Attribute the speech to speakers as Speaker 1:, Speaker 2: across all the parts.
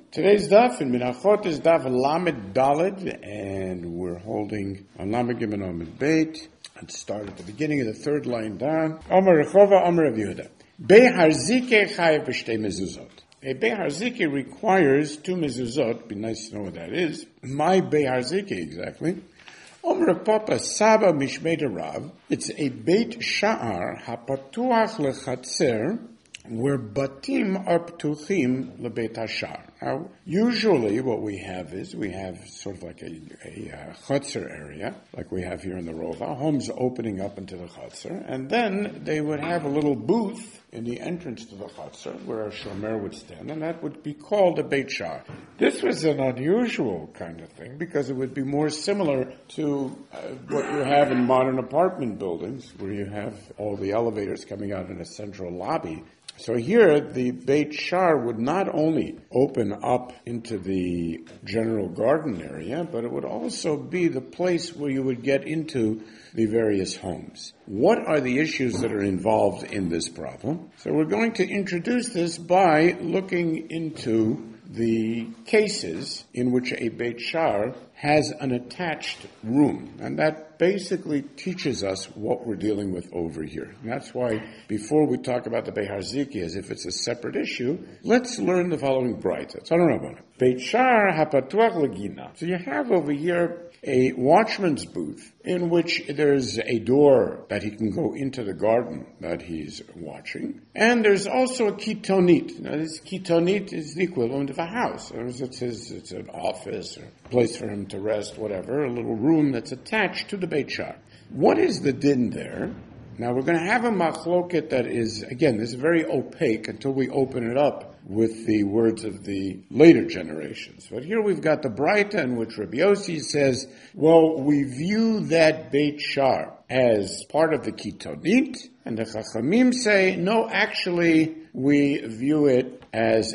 Speaker 1: Today's daf in Menachot is daf Lamed Daled, and we're holding on Lamed Gimel Amud Beit. Let's start at the beginning of the third line down. Omer Rechova, Omer Rav Yehuda. Behar Zike chayev b'shtei mezuzot. A Behar Zike requires two mezuzot. Be nice to know what that is. My Behar Zike exactly. Omer Papa Saba Mishmei Rav. It's a Beit Sha'ar hapatuach lechatzer, where batim are ptuchim lebeit hashar. Now, usually what we have is we have sort of like a chutzner area, like we have here in the Rova, homes opening up into the chutzner, and then they would have a little booth in the entrance to the chutzner where a shomer would stand, and that would be called a beit shar. This was an unusual kind of thing because it would be more similar to what you have in modern apartment buildings, where you have all the elevators coming out in a central lobby. So here, the Beit Shar would not only open up into the general garden area, but it would also be the place where you would get into the various homes. What are the issues that are involved in this problem? So we're going to introduce this by looking into the cases in which a Beit Shar has an attached room, and that basically teaches us what we're dealing with over here. And that's why before we talk about the Behar Zike as if it's a separate issue, let's learn the following brayta. It's on Rabbana. Beit Shar hapatuach legina. So you have over here a watchman's booth in which there's a door that he can go into the garden that he's watching. And there's also a kitonit. Now this kitonit is the equivalent of a house. It's an office or a place for him to rest, whatever, a little room that's attached to the Beit Shar. What is the din there? Now we're going to have a machloket that is, again, this is very opaque until we open it up with the words of the later generations. But here we've got the Braita in which Rabbi Yossi says, well, we view that Beit Shar as part of the Kitonit, and the Chachamim say, no, actually, we view it as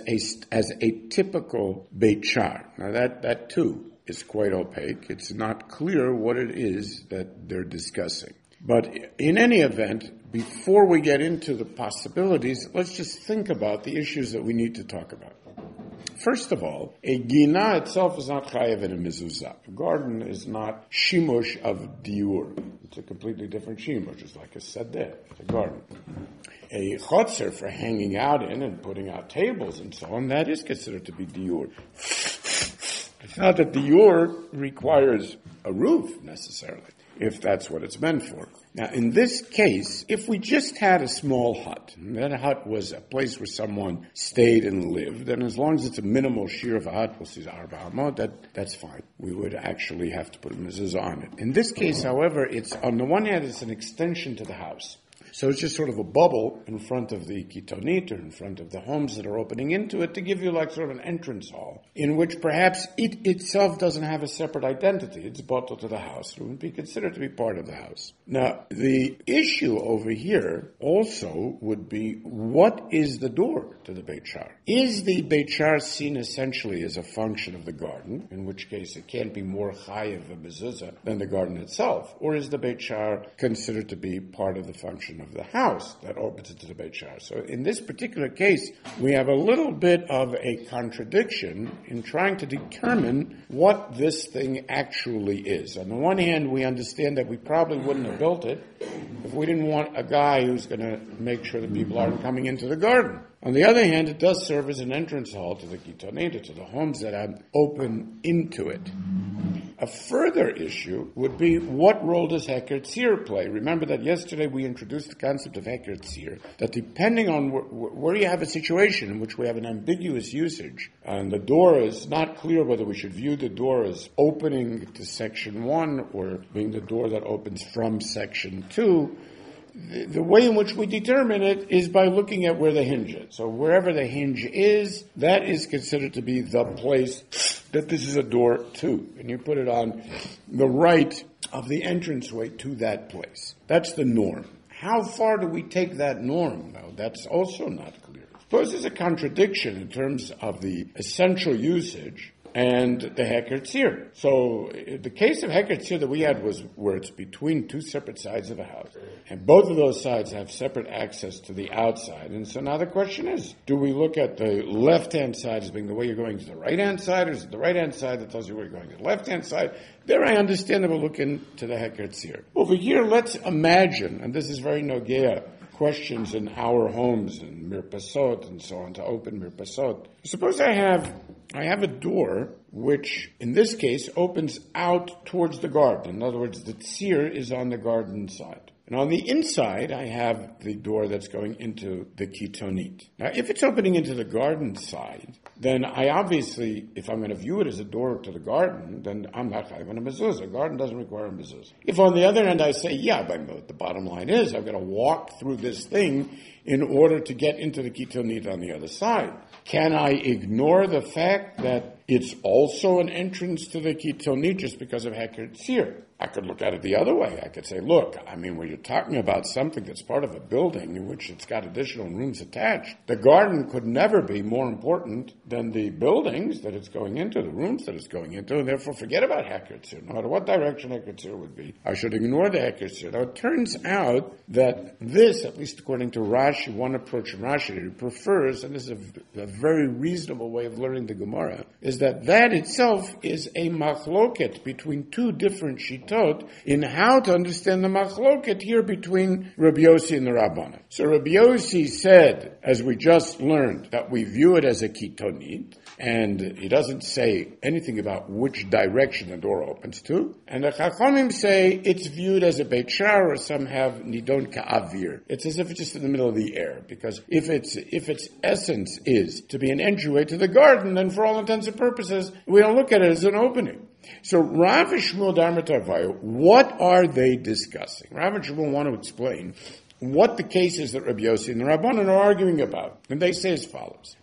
Speaker 1: a typical Beit Shar. Now that too is quite opaque. It's not clear what it is that they're discussing. But in any event, before we get into the possibilities, let's just think about the issues that we need to talk about. First of all, a gina itself is not chayev in a mezuzah. A garden is not shimush of diur. It's a completely different shimush. It's like a sadeh. It's a garden. A chotzer for hanging out in and putting out tables and so on, that is considered to be diur. It's not that diur requires a roof necessarily, if that's what it's meant for. Now, in this case, if we just had a small hut, and that hut was a place where someone stayed and lived, and as long as it's a minimal shear of a hut, we'll see Arba Hamot, that's fine. We would actually have to put a mezuzah on it. In this case, however, it's, on the one hand, it's an extension to the house. So it's just sort of a bubble in front of the kitonit or in front of the homes that are opening into it to give you like sort of an entrance hall in which perhaps it itself doesn't have a separate identity. It's bottled to the house. It wouldn't be considered to be part of the house. Now, the issue over here also would be, what is the door to the Beit Shar? Is the Beit Shar seen essentially as a function of the garden, in which case it can't be more chayev a mezuzah than the garden itself? Or is the Beit Shar considered to be part of the function of the house that opens into the Beit Shar? So in this particular case, we have a little bit of a contradiction in trying to determine what this thing actually is. On the one hand, we understand that we probably wouldn't have built it if we didn't want a guy who's going to make sure that people aren't coming into the garden. On the other hand, it does serve as an entrance hall to the kitonit, to the homes that are open into it. A further issue would be, what role does Heker Tzir play? Remember that yesterday we introduced the concept of Heker Tzir, that depending on where you have a situation in which we have an ambiguous usage, and the door is not clear whether we should view the door as opening to section 1 or being the door that opens from section 2, the way in which we determine it is by looking at where the hinge is. So wherever the hinge is, that is considered to be the place that this is a door to. And you put it on the right of the entranceway to that place. That's the norm. How far do we take that norm, though? That's also not clear. Suppose there's a contradiction in terms of the essential usage and the Heker Tzir. So the case of Heker Tzir that we had was where it's between two separate sides of a house. And both of those sides have separate access to the outside. And so now the question is, do we look at the left-hand side as being the way you're going to the right-hand side, or is it the right-hand side that tells you where you're going to the left-hand side? There I understand that we're looking to the Heker Tzir. Over here, let's imagine, and this is very Nogea, questions in our homes and mirpasot and so on, to open mirpasot. Suppose I have a door which, in this case, opens out towards the garden. In other words, the tzir is on the garden side. And on the inside, I have the door that's going into the kitonit. Now, if it's opening into the garden side, then I obviously, if I'm going to view it as a door to the garden, then I'm not having a mezuzah. A garden doesn't require a mezuzah. If on the other hand I say, yeah, but the bottom line is I've got to walk through this thing in order to get into the kitonit on the other side. Can I ignore the fact that it's also an entrance to the kitonit just because of Heker Tzir? I could look at it the other way. I could say, look, when you're talking about something that's part of a building in which it's got additional rooms attached, the garden could never be more important than the buildings that it's going into, the rooms that it's going into, and therefore forget about Heker Tzir. No matter what direction Heker Tzir would be, I should ignore the Heker Tzir. Now, it turns out that this, at least according to Rashi, one approach in Rashi prefers, and this is a very reasonable way of learning the Gemara, is that itself is a machloket between two different shitot in how to understand the machloket here between Rabbi Yossi and the Rabbanan. So Rabbi Yossi said, as we just learned, that we view it as a kitonit, and he doesn't say anything about which direction the door opens to. And the Chachamim say it's viewed as a Beit Shar, or some have Nidon Ka'avir. It's as if it's just in the middle of the air, because if its essence is to be an entryway to the garden, then for all intents and purposes, we don't look at it as an opening. So Rav and Shmuel Darmat Arvayo, what are they discussing? Rav and Shmuel want to explain what the case is that Rabbi Yossi and the Rabbanan are arguing about. And they say as follows.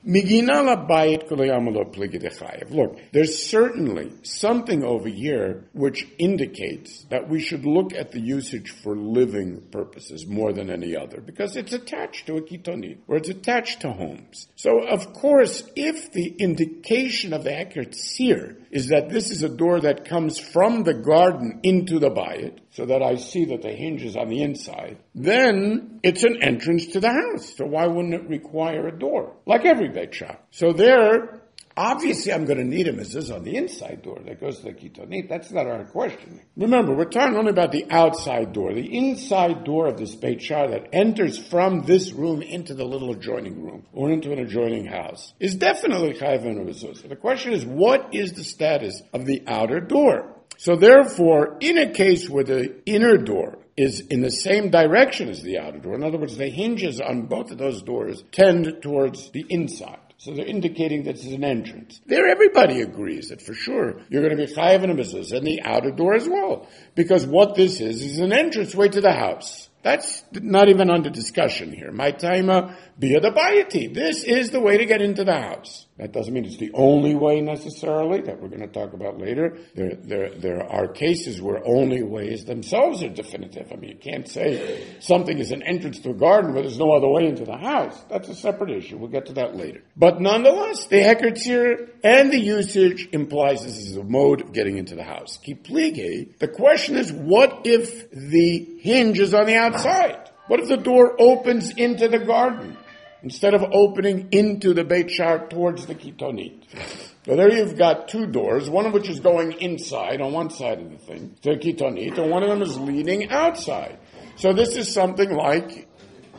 Speaker 1: Look, there's certainly something over here which indicates that we should look at the usage for living purposes more than any other, because it's attached to a kitonit, or it's attached to homes. So, of course, if the indication of the Heker Tzir is that this is a door that comes from the garden into the bayit, so that I see that the hinge is on the inside, then it's an entrance to the house. So why wouldn't it require a door? Like every Beit Shar. So there, obviously I'm going to need a mezuzah on the inside door that goes to the kitonit. That's not our question. Remember, we're talking only about the outside door. The inside door of this Beit Shar that enters from this room into the little adjoining room or into an adjoining house is definitely chayav and a mezuzah. The question is, what is the status of the outer door? So therefore, in a case where the inner door is in the same direction as the outer door, in other words, the hinges on both of those doors tend towards the inside. So they're indicating that this is an entrance. There, everybody agrees that for sure you're going to be chayav and a mezuzah, and the outer door as well. Because what this is an entranceway to the house. That's not even under discussion here. My taima bia the bayati. This is the way to get into the house. That doesn't mean it's the only way necessarily, that we're going to talk about later. There are cases where only ways themselves are definitive. You can't say something is an entrance to a garden where there's no other way into the house. That's a separate issue. We'll get to that later. But nonetheless, the Heker Tzir and the usage implies this is a mode of getting into the house. Kiplige, the question is, what if the hinge is on the outside? What if the door opens into the garden instead of opening into the Beit Shar towards the kitonit? So there you've got two doors, one of which is going inside on one side of the thing, to the kitonit, and one of them is leading outside. So this is something like,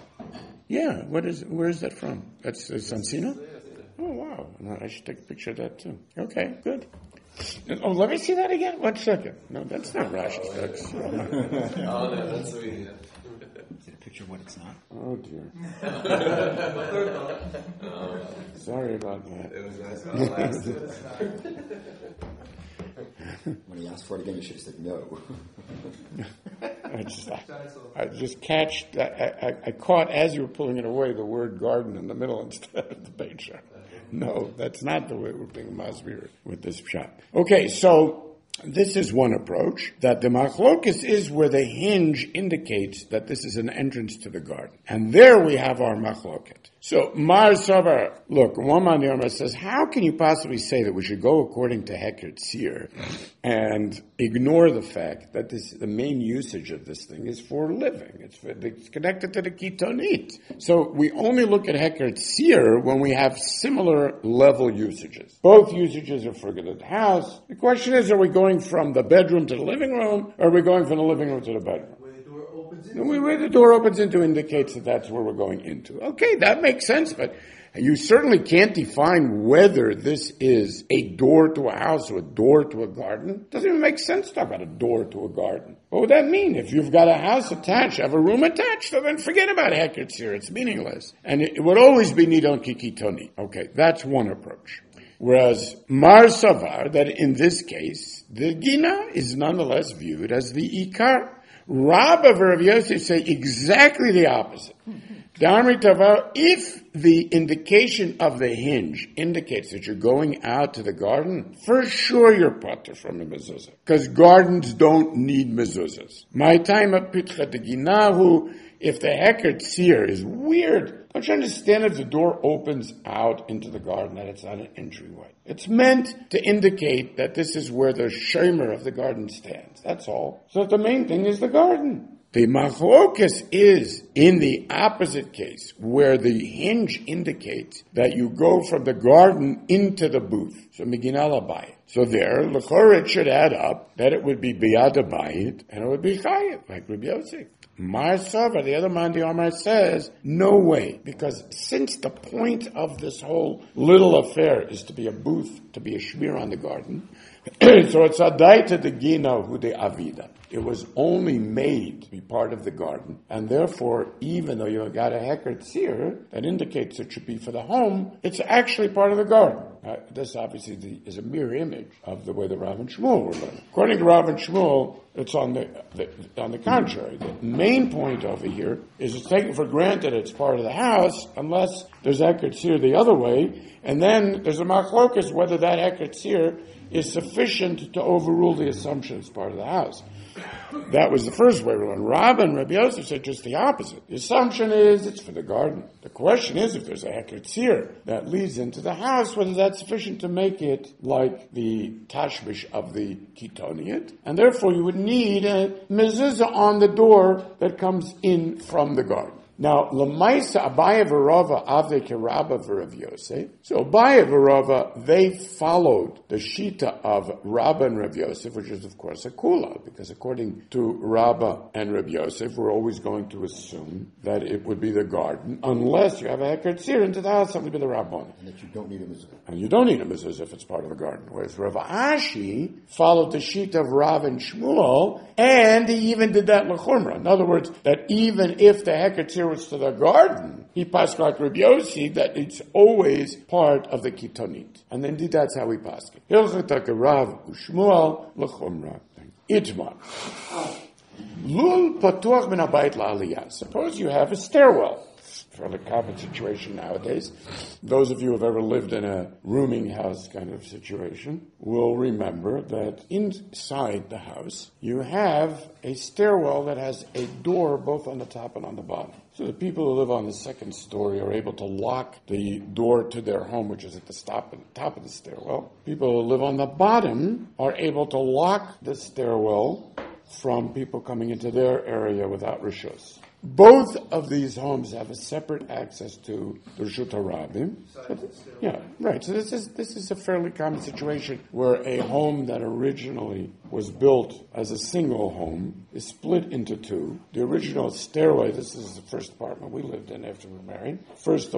Speaker 1: where is that from? That's Sansino? Oh, wow. I should take a picture of that too. Okay, good. Oh, let me see that again. 1 second. No, that's not Rashi's text.
Speaker 2: No, that's sweet.
Speaker 3: Is it a picture of what it's not?
Speaker 1: Oh, dear. Sorry about that.
Speaker 2: It was nice.
Speaker 3: When he asked for it again, you should have said no.
Speaker 1: I just I caught as you were pulling it away the word garden in the middle instead of the Beit Shar. No, that's not the way we're being masbir with this shot. Okay, so this is one approach, that the machlokes is where the hinge indicates that this is an entrance to the garden. And there we have our machloket. So, Mar Savar, look, one man Yomar says, how can you possibly say that we should go according to Heker Tzir and ignore the fact that the main usage of this thing is for living? It's connected to the Kitonit. So we only look at Heker Tzir when we have similar level usages. Both usages are for the house. The question is, are we going from the bedroom to the living room, or are we going from the living room to the bedroom? Where the door opens into indicates that that's where we're going into. Okay, that makes sense, but you certainly can't define whether this is a door to a house or a door to a garden. It doesn't even make sense to talk about a door to a garden. What would that mean? If you've got a house attached, have a room attached, then forget about Heker Tzir. It's meaningless. And it would always be Nidon Kikitoni. Okay, that's one approach. Whereas Mar Savar, that in this case, the Gina is nonetheless viewed as the Ikar. Rabba and Rav Yosef say exactly the opposite. If the indication of the hinge indicates that you're going out to the garden, for sure you're potter from a mezuzah. Because gardens don't need mezuzahs. My time at Pitcha de Ginahu, if the Heker Tzir is weird, don't you understand if the door opens out into the garden that it's not an entryway? It's meant to indicate that this is where the shomer of the garden stands. That's all. So the main thing is the garden. The machlokas is in the opposite case, where the hinge indicates that you go from the garden into the booth. So Meginah Bayit. So there, l'chorah, it should add up that it would be biyad bayit and it would be chayiv, like Rabbi Yosef. Mar Savar, the other Mandi Omar says, no way, because since the point of this whole little affair is to be a booth, to be a shmir on the garden, so it's adaita de gina hu de avida. It was only made to be part of the garden, and therefore, even though you got a Heker Tzir that indicates it should be for the home, it's actually part of the garden. This obviously is a mirror image of the way the Rav and Shmuel were learning. According to Rav and Shmuel, it's on the contrary. The main point over here is it's taken for granted it's part of the house unless there's Heker Tzir the other way, and then there's a machlokas whether that Heker Tzir is sufficient to overrule the assumption it's part of the house. That was the first way we learned. Rabba and Rabbi Yosef said just the opposite. The assumption is it's for the garden. The question is if there's a Heker Tzir that leads into the house, whether that's sufficient to make it like the tashmish of the Kitoniot. And therefore you would need a mezuzah on the door that comes in from the garden. Now, Lamaisa Abaya V'Rava Avdei Kerabba V'Rav Yosef. So Abaya V'Rava, they followed the Shita of Rabba and Rav Yosef, which is of course a kula, because according to Rabba and Rav Yosef, we're always going to assume that it would be the garden, unless you have a Heker Tzir into the house, that would be the Rabbon.
Speaker 3: And that you don't need a mezuzah.
Speaker 1: And you don't need a mezuzah if it's part of the garden. Whereas Rav Ashi followed the Shita of Rav and Shmuel, and he even did that l'chumra. In other words, that even if the Heker Tzir was to the garden, he passed like Rabbi Yossi that it's always part of the Kitonit. And indeed that's how he passed it. Hilchat Rav Ushmuel l'chumra. Itmar. Lul patuach min habayit la'aliyah. Suppose you have a stairwell. Fairly common situation nowadays. Those of you who have ever lived in a rooming house kind of situation will remember that inside the house you have a stairwell that has a door both on the top and on the bottom. So the people who live on the second story are able to lock the door to their home, which is at the top of the stairwell. People who live on the bottom are able to lock the stairwell from people coming into their area without rishus. Both of these homes have a separate access to the Rishut HaRabim. Yeah, right. So this is a fairly common situation where a home that originally was built as a single home is split into two. The original stairway, this is the first apartment we lived in after we were married. First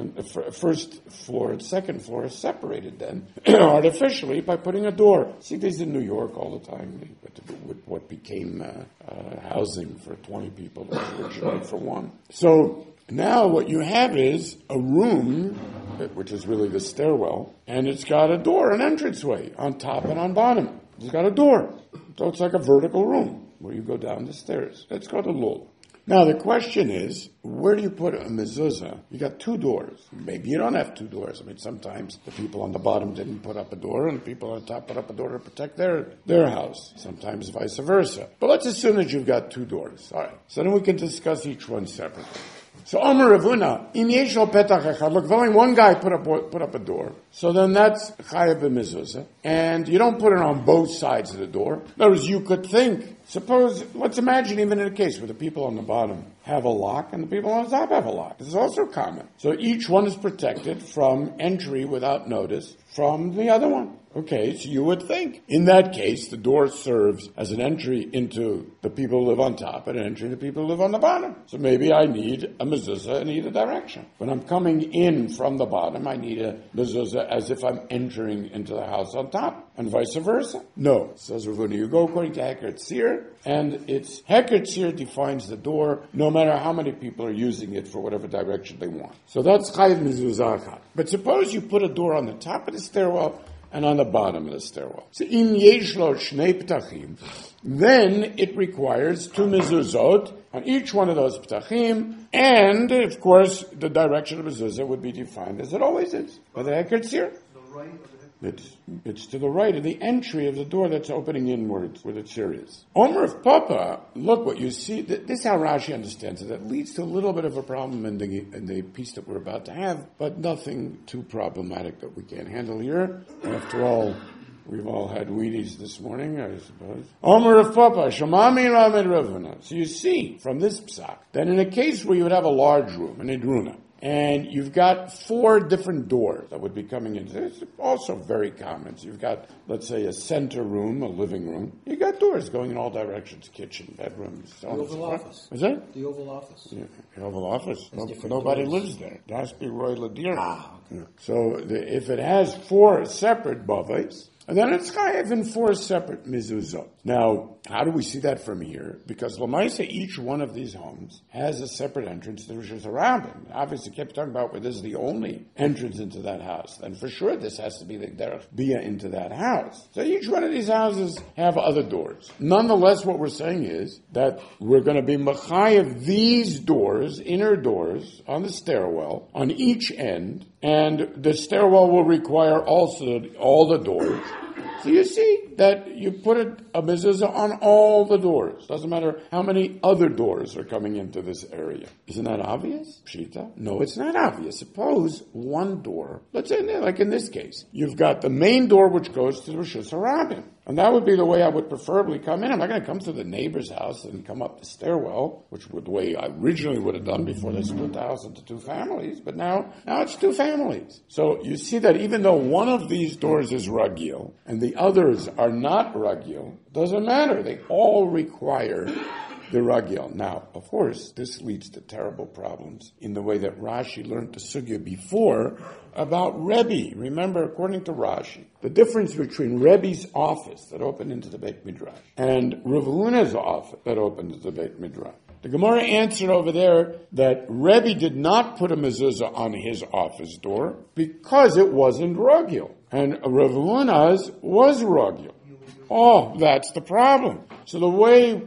Speaker 1: floor and second floor is separated then artificially by putting a door. See these in New York all the time with what became housing for 20 people that was originally for one. So now what you have is a room, which is really the stairwell, and it's got a door, an entranceway on top and on bottom. It's got a door. So it's like a vertical room where you go down the stairs. That's called a lul. Now the question is, where do you put a mezuzah? You got two doors. Maybe you don't have two doors. I mean, sometimes the people on the bottom didn't put up a door, and the people on the top put up a door to protect their house. Sometimes vice versa. But let's assume that you've got two doors. All right. So then we can discuss each one separately. So Omer Ravuna, in Yeshlo Petach Echad, look, if only one guy put up a door, so then that's Chayav b'mezuzah, and you don't put it on both sides of the door. In other words, you could think, let's imagine even in a case where the people on the bottom have a lock and the people on the top have a lock. This is also common. So each one is protected from entry without notice from the other one. Okay, so you would think, in that case, the door serves as an entry into the people who live on top and an entry into the people who live on the bottom. So maybe I need a mezuzah in either direction. When I'm coming in from the bottom, I need a mezuzah as if I'm entering into the house on top, and vice versa. No, says Ravuna, you go according to Heker Tzir, and it's Heker Tzir defines the door, no matter how many people are using it for whatever direction they want. So that's Chayav mezuzah. But suppose you put a door on the top of the stairwell and on the bottom of the stairwell. So in Yeshlo Shnei Ptachim, then it requires 2 mezuzot on each one of those Ptachim, and of course the direction of mezuzah would be defined as it always is by the Heker Tzir. It's to the right of the entry of the door that's opening inwards where the tzir is. Omer of Papa, look what you see. This is how Rashi understands it. That leads to a little bit of a problem in the piece that we're about to have, but nothing too problematic that we can't handle here. After all, we've all had Wheaties this morning, I suppose. Omer of Papa, Shomami Ramed Ravuna. So you see from this psak that in a case where you would have a large room, an idruna, and you've got 4 different doors that would be coming in. It's also very common. So you've got, let's say, a center room, a living room. You've got doors going in all directions, kitchen, bedrooms, so on. The Oval Office. Is that?
Speaker 4: The Oval Office.
Speaker 1: Yeah, the Oval Office. Nobody lives there. It has to be Roy Ladir.
Speaker 4: Okay.
Speaker 1: Yeah. So if it has 4 separate bavais, and then it's chayav in 4 separate mezuzot. Now, how do we see that from here? Because Lamaisa, each one of these homes has a separate entrance to the Rosh Hashanah. Obviously, kept talking about where this is the only entrance into that house. Then for sure, this has to be the derech bia into that house. So each one of these houses have other doors. Nonetheless, what we're saying is that we're going to be machayev these doors, inner doors, on the stairwell, on each end, and the stairwell will require also all the doors. So you see that you put a mezuzah on all the doors. Doesn't matter how many other doors are coming into this area. Isn't that obvious? Pshita? No, it's not obvious. Suppose one door, let's say like in this case, you've got the main door which goes to the Rosh Hashanah. And that would be the way I would preferably come in. I'm not going to come to the neighbor's house and come up the stairwell, which was the way I originally would have done before they split the house into 2 families. But now it's 2 families. So you see that even though one of these doors is ragil and the others are not ragil, doesn't matter. They all require the ragil. Now, of course, this leads to terrible problems in the way that Rashi learned the sugya before about Rebbe. Remember, according to Rashi, the difference between Rebbe's office that opened into the Beit Midrash and Rav Huna's office that opened into the Beit Midrash. The Gemara answered over there that Rebbe did not put a mezuzah on his office door because it wasn't ragil. And Rav Huna's was ragil. Oh, that's the problem. So the way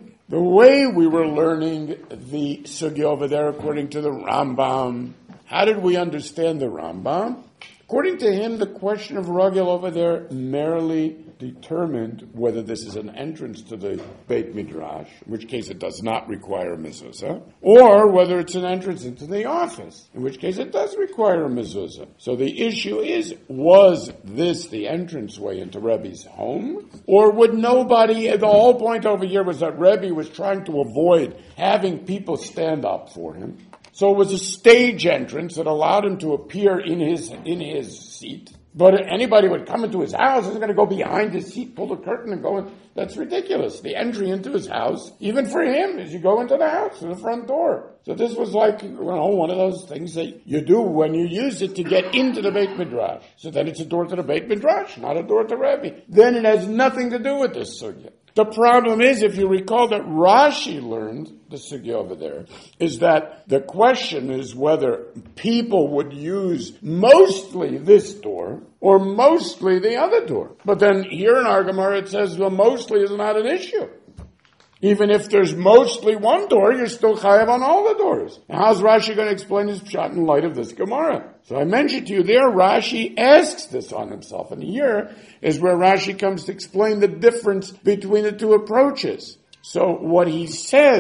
Speaker 1: we were learning the sugya over there, according to the Rambam, how did we understand the Rambam? According to him, the question of ragil over there merely determined whether this is an entrance to the Beit Midrash, in which case it does not require a mezuzah, or whether it's an entrance into the office, in which case it does require a mezuzah. So the issue is, was this the entranceway into Rebbe's home? Or would nobody, the whole point over here was that Rebbe was trying to avoid having people stand up for him. So it was a stage entrance that allowed him to appear in his seat. But anybody would come into his house is going to go behind his seat, pull the curtain, and go in. That's ridiculous. The entry into his house, even for him, is you go into the house, to the front door. So this was like, one of those things that you do when you use it to get into the Beit Midrash. So then it's a door to the Beit Midrash, not a door to Rebbe. Then it has nothing to do with this sugya. The problem is, if you recall that Rashi learned, the sugya over there, is that the question is whether people would use mostly this door or mostly the other door. But then here in our Gemara it says, well, mostly is not an issue. Even if there's mostly one door, you're still chayav on all the doors. Now, how's Rashi going to explain his pshat in light of this Gemara? So I mentioned to you there, Rashi asks this on himself. And here is where Rashi comes to explain the difference between the 2 approaches. So what he says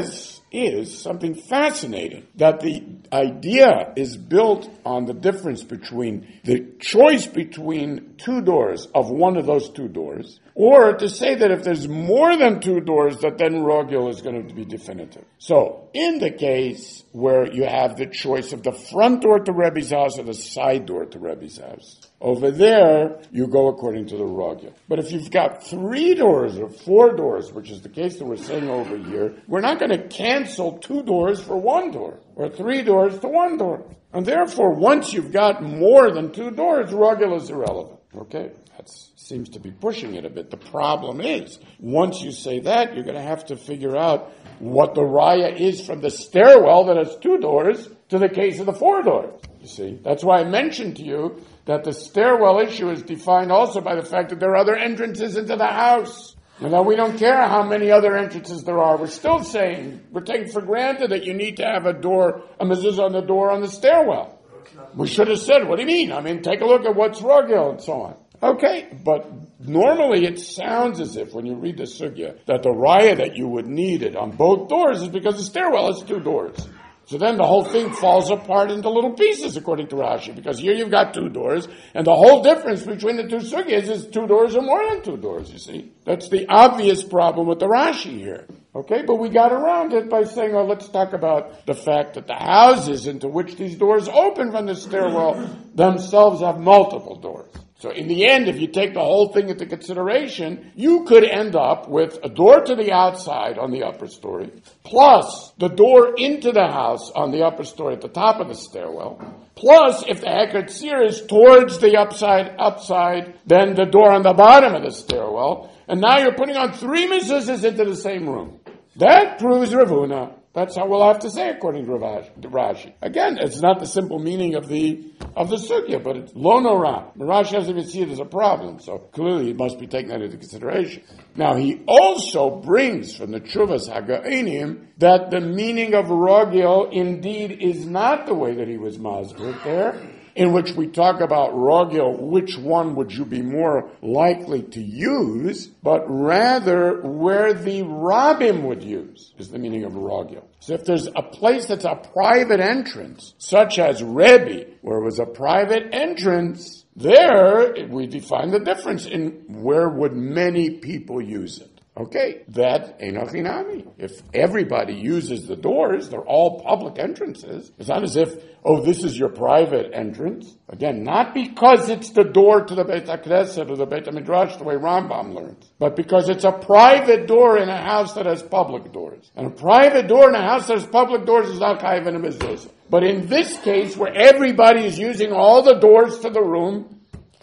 Speaker 1: is something fascinating, that the idea is built on the difference between the choice between two doors of one of those two doors, or to say that if there's more than two doors, that then rogil is going to be definitive. So, in the case where you have the choice of the front door to Rebbe's house or the side door to Rebbe's house, over there, you go according to the rogil. But if you've got 3 doors or 4 doors, which is the case that we're saying over here, we're not going to cancel 2 doors for 1 door, or 3 doors to 1 door. And therefore, once you've got more than 2 doors, rogil is irrelevant. Okay? That seems to be pushing it a bit. The problem is, once you say that, you're going to have to figure out what the raya is from the stairwell that has 2 doors to the case of the 4 doors. You see? That's why I mentioned to you that the stairwell issue is defined also by the fact that there are other entrances into the house. And that we don't care how many other entrances there are. We're still saying, we're taking for granted that you need to have a door, a mezuzah on the door on the stairwell. We should have said, what do you mean? I mean, take a look at what's rogil and so on. Okay, but normally it sounds as if when you read the sugya that the raya that you would need it on both doors is because the stairwell has 2 doors. So then the whole thing falls apart into little pieces according to Rashi, because here you've got 2 doors, and the whole difference between the 2 sugyas is 2 doors or more than 2 doors, you see. That's the obvious problem with the Rashi here. Okay, but we got around it by saying, oh, let's talk about the fact that the houses into which these doors open from the stairwell themselves have multiple doors. So in the end, if you take the whole thing into consideration, you could end up with a door to the outside on the upper story, plus the door into the house on the upper story at the top of the stairwell, plus if the Heker Tzir is towards the upside, then the door on the bottom of the stairwell, and now you're putting on 3 mezuzahs into the same room. That proves Ravuna. That's how we'll have to say according to Rashi. Again, it's not the simple meaning of the sugya, but it's lo nora. Rashi doesn't even see it as a problem, so clearly it must be taken into consideration. Now, he also brings from the Tshuvas Haga'anim that the meaning of rogil indeed is not the way that he was masbir there, in which we talk about rogil, which one would you be more likely to use, but rather where the rabbim would use, is the meaning of rogil. So if there's a place that's a private entrance, such as Rebbe, where it was a private entrance, there we define the difference in where would many people use it. Okay, that Einoch Inami. If everybody uses the doors, they're all public entrances. It's not as if, oh, this is your private entrance. Again, not because it's the door to the Beit HaKnesset or the Beit HaMidrash, the way Rambam learns, but because it's a private door in a house that has public doors. And a private door in a house that has public doors is not chayiv in a mezuzah. But in this case, where everybody is using all the doors to the room,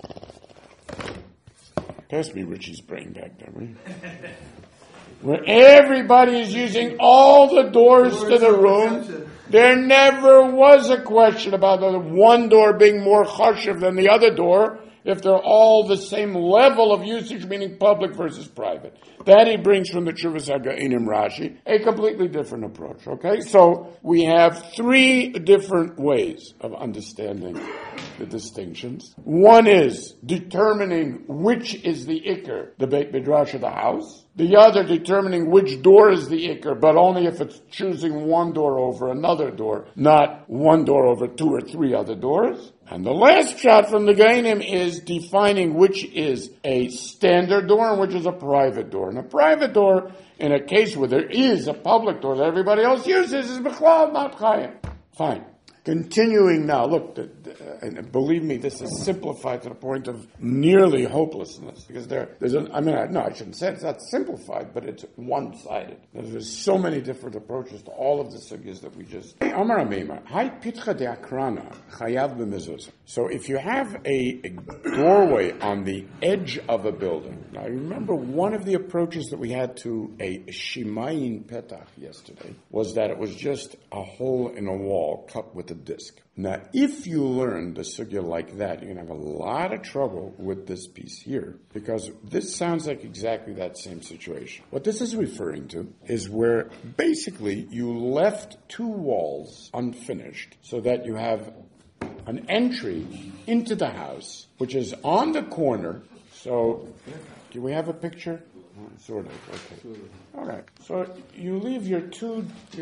Speaker 1: pass me Richie's brain back there, will you? Where everybody is using all the doors to the room, there never was a question about the one door being more chashuv than the other door, if they're all the same level of usage, meaning public versus private. That he brings from the Tshuvas Haga'anim Rashi, a completely different approach, okay? So we have 3 different ways of understanding the distinctions. One is determining which is the Iker, the Beit Midrash of the house. The other determining which door is the Iker, but only if it's choosing one door over another door, not one door over 2 or 3 other doors. And the last shot from the Gainim is defining which is a standard door and which is a private door. And a private door, in a case where there is a public door that everybody else uses, is B'chlal, not Chayim. Fine. Continuing now, look, and believe me, this is simplified to the point of nearly hopelessness, because I shouldn't say it's not simplified, but it's one-sided. There's so many different approaches to all of the sugyas that we just... Amar Ameimar, Hai pitcha de akrana, chayav b'mezuzah. So if you have a doorway on the edge of a building, now you remember one of the approaches that we had to a shimayin petach yesterday was that it was just a hole in a wall cut with a disc. Now, if you learn the sugya like that, you're going to have a lot of trouble with this piece here, because this sounds like exactly that same situation. What this is referring to is where basically you left 2 walls unfinished so that you have an entry into the house, which is on the corner. So, do we have a picture? Sort of, okay. All right. So you leave your two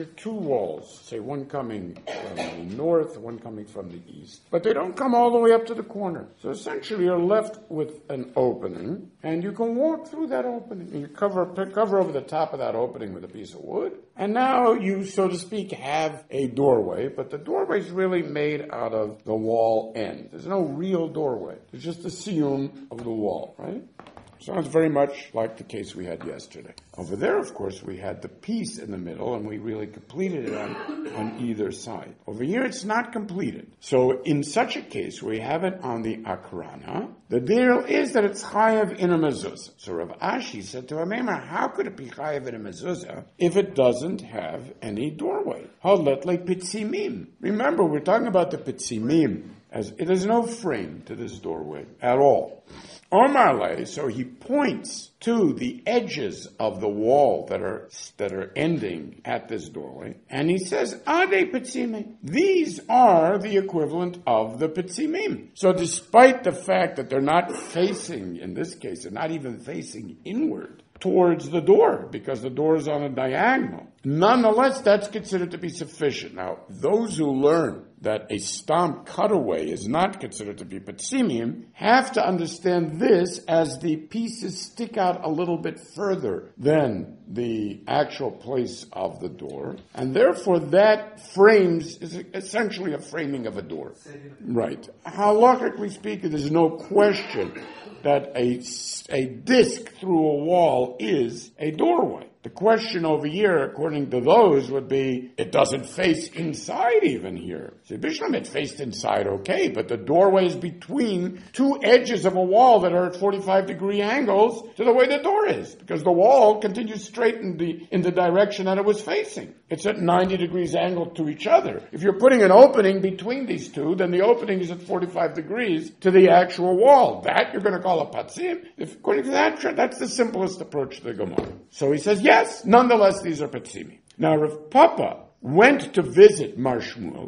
Speaker 1: walls, say one coming from the north, one coming from the east, but they don't come all the way up to the corner. So essentially you're left with an opening, and you can walk through that opening. You cover over the top of that opening with a piece of wood, and now you, so to speak, have a doorway, but the doorway is really made out of the wall end. There's no real doorway. It's just the siyum of the wall, right? Sounds very much like the case we had yesterday. Over there, of course, we had the piece in the middle, and we really completed it on either side. Over here, it's not completed. So in such a case, we have it on the akrana. The deal is that it's chayav in a mezuzah. So Rav Ashi said to Amemar, how could it be chayav in a mezuzah if it doesn't have any doorway? Halet like pitzimim. Remember, we're talking about the pitzimim. As there's no frame to this doorway at all. Omarle, so he points to the edges of the wall that are ending at this doorway, and he says, Ade Pitzimim. These are the equivalent of the Pitzimim. So despite the fact that they're not facing, in this case, they're not even facing inward towards the door, because the door is on a diagonal. Nonetheless, that's considered to be sufficient. Now, those who learn that a stomp cutaway is not considered to be pitzimim have to understand this as the pieces stick out a little bit further than the actual place of the door, and therefore that frames is essentially a framing of a door. Right. Halakhically speaking, there's no question that a disc through a wall is a doorway. The question over here, according to those, would be, it doesn't face inside even here. See, Bishlam, it faced inside okay, but the doorway is between two edges of a wall that are at 45-degree angles to the way the door is, because the wall continues straight in the direction that it was facing. It's at 90 degrees angle to each other. If you're putting an opening between these two, then the opening is at 45 degrees to the actual wall. That you're going to call a patzim. According to that, that's the simplest approach to the Gemara. So he says, yes, nonetheless, these are patzimi. Now, Rav Papa went to visit Mar Shmuel,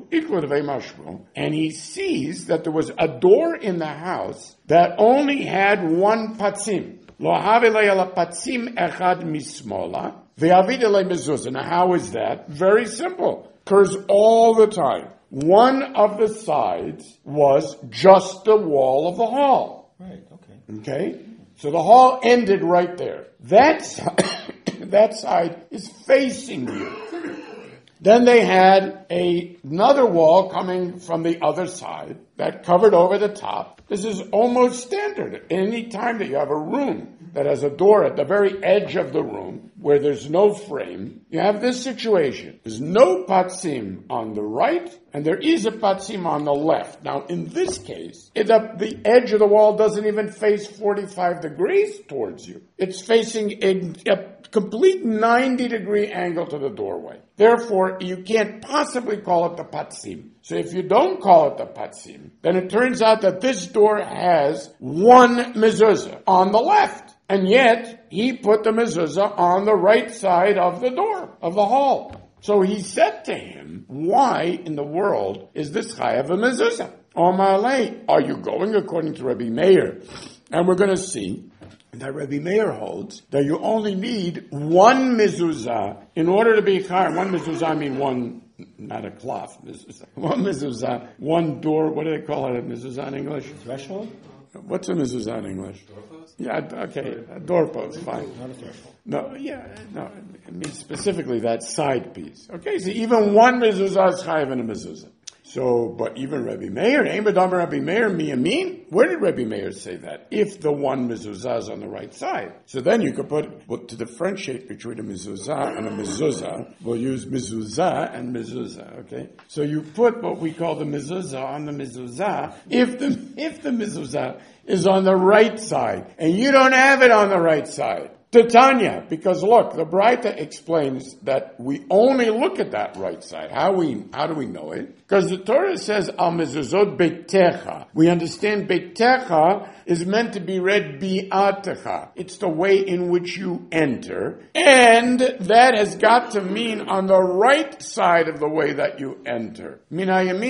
Speaker 1: and he sees that there was a door in the house that only had one patzim. Lo havilei ala patzim echad mismola, ve'avidei mezuzah. Now, how is that? Very simple. Occurs all the time. One of the sides was just the wall of the hall.
Speaker 3: Right, okay.
Speaker 1: Okay? So the hall ended right there. That side is facing you. Then they had another wall coming from the other side that covered over the top. This is almost standard. Any time that you have a room that has a door at the very edge of the room where there's no frame, you have this situation. There's no patzim on the right, and there is a patzim on the left. Now, in this case, the edge of the wall doesn't even face 45 degrees towards you. It's facing a complete 90-degree angle to the doorway. Therefore, you can't possibly call it the patzim. So if you don't call it the patzim, then it turns out that this door has one mezuzah on the left. And yet, he put the mezuzah on the right side of the door, of the hall. So he said to him, why in the world is this chayav a mezuzah? Omalei, are you going according to Rabbi Meir? And we're going to see that Rabbi Meir holds that you only need one mezuzah in order to be chayav. One mezuzah, I mean one, not a cloth mezuzah. One mezuzah, one door, what do they call it, a mezuzah in English?
Speaker 3: Threshold?
Speaker 1: What's a mezuzah in English?
Speaker 2: Doorpost?
Speaker 1: Yeah, okay, a doorpost, fine.
Speaker 3: Not a threshold.
Speaker 1: No, it means specifically that side piece. Okay, so even one mezuzah is chayav in a mezuzah. So, but even Rabbi Meir, Rabbi Meir miyamin, where did Rabbi Meir say that? If the one mezuzah is on the right side. So then you could to differentiate between a mezuzah and a mezuzah, we'll use mezuzah and mezuzah, okay? So you put what we call the mezuzah on the mezuzah if the mezuzah is on the right side, and you don't have it on the right side. Titania, because look, the Braita explains that we only look at that right side. How do we know it? Because the Torah says, Al mezuzot beitecha. We understand beitecha is meant to be read bi'atecha. It's the way in which you enter. And that has got to mean on the right side of the way that you enter. Min hayamin.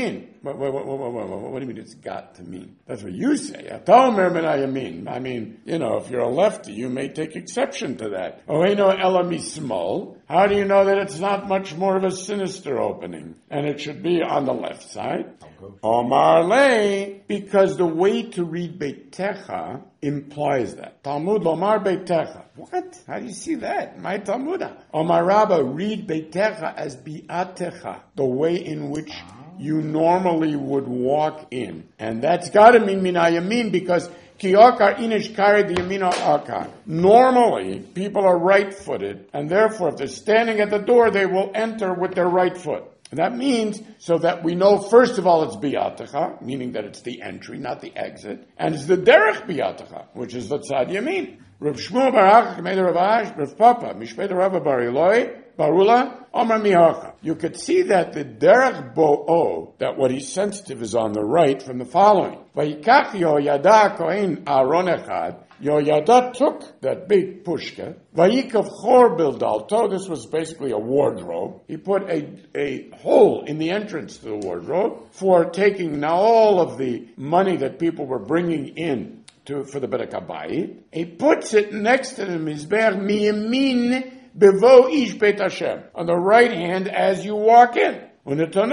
Speaker 1: What do you mean it's got to mean? That's what you say. Atomer menayamin. I mean, if you're a lefty, you may take exception to that. Oheno elami small. How do you know that it's not much more of a sinister opening? And it should be on the left side. Omar le, because the way to read Beitecha implies that. Talmud lomar Beitecha. What? How do you see that? My Talmudah. Omar Rabba, read Beitecha as bi'atecha, the way in which you normally would walk in. And that's gotta mean minayamin, because Kiyokar inish kari the yamino akar. Normally, people are right-footed, and therefore, if they're standing at the door, they will enter with their right foot. And that means, so that we know, first of all, it's biyatecha, meaning that it's the entry, not the exit, and it's the derech biyatecha, which is the tzad yamin. Rav Shmuel Barach, Rav Ash, Rav Papa, Mishpei Rav Bar Eloi, Barula, Omer Mihacha. You could see that the derech bo'o, that what he's sensitive is on the right from the following. Vayikach Yoyada Kohen Aaron Echad. Yoyada took that big pushka. Vayikav Chor Bildalto. This was basically a wardrobe. He put a hole in the entrance to the wardrobe for taking now all of the money that people were bringing in for the Bedek HaBayit. He puts it next to the Mizbeach Miyamin Bevo Ish Beit Hashem, on the right hand as you walk in. Anything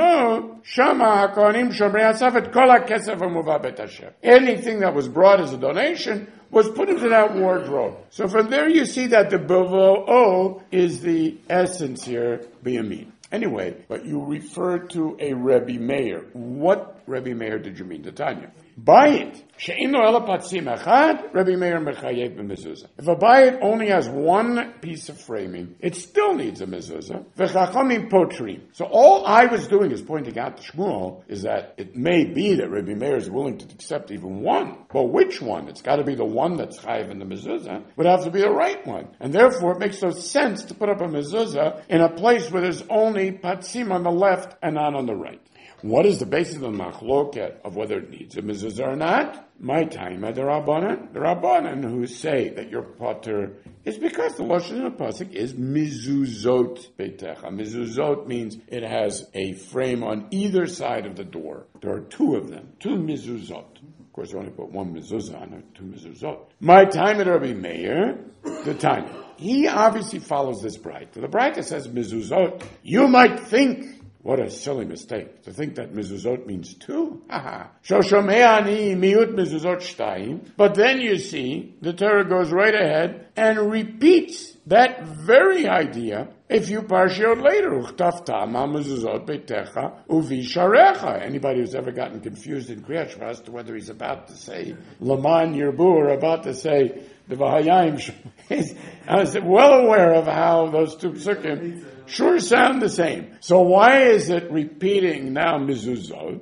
Speaker 1: that was brought as a donation was put into that wardrobe. So from there you see that the Bevo is the essence here, Biyamin. Anyway, but you referred to a Rebbe Meir. What Rebbe Meir did you mean? The Tanya. Bayit. She'ino ela patsim echad, Rebbe Meir mechayev b'mezuzah. If a bayit only has one piece of framing, it still needs a mezuzah. V'chachamim potrim. So all I was doing is pointing out to Shmuel is that it may be that Rebbe Meir is willing to accept even one. But which one? It's got to be the one that's chayev in the mezuzah. Would have to be the right one. And therefore it makes no sense to put up a mezuzah in a place where there's only patsim on the left and not on the right. What is the basis of the machloket of whether it needs a mezuzah or not? My time at the Rabbanan who say that your potter is because the lashon of the pasuk is mezuzot beitecha. Mezuzot means it has a frame on either side of the door. There are two of them, two mezuzot. Of course, you only put one mezuzah on it, two mezuzot. My time at Rabbi Meir, the time. He obviously follows this bright. The bright says mezuzot. You might think, what a silly mistake, to think that mezuzot means two. Shoshomeani miut mezuzot shtayim. But then you see, the Torah goes right ahead and repeats that very idea a few parshiyot later. Uchtafta ma mezuzot beitecha uvisharecha. Anybody who's ever gotten confused in Kriyat Shema as to whether he's about to say Laman Yirbu or about to say the Vahayim, I was well aware of how those two psukim sure sound the same. So why is it repeating now mezuzot?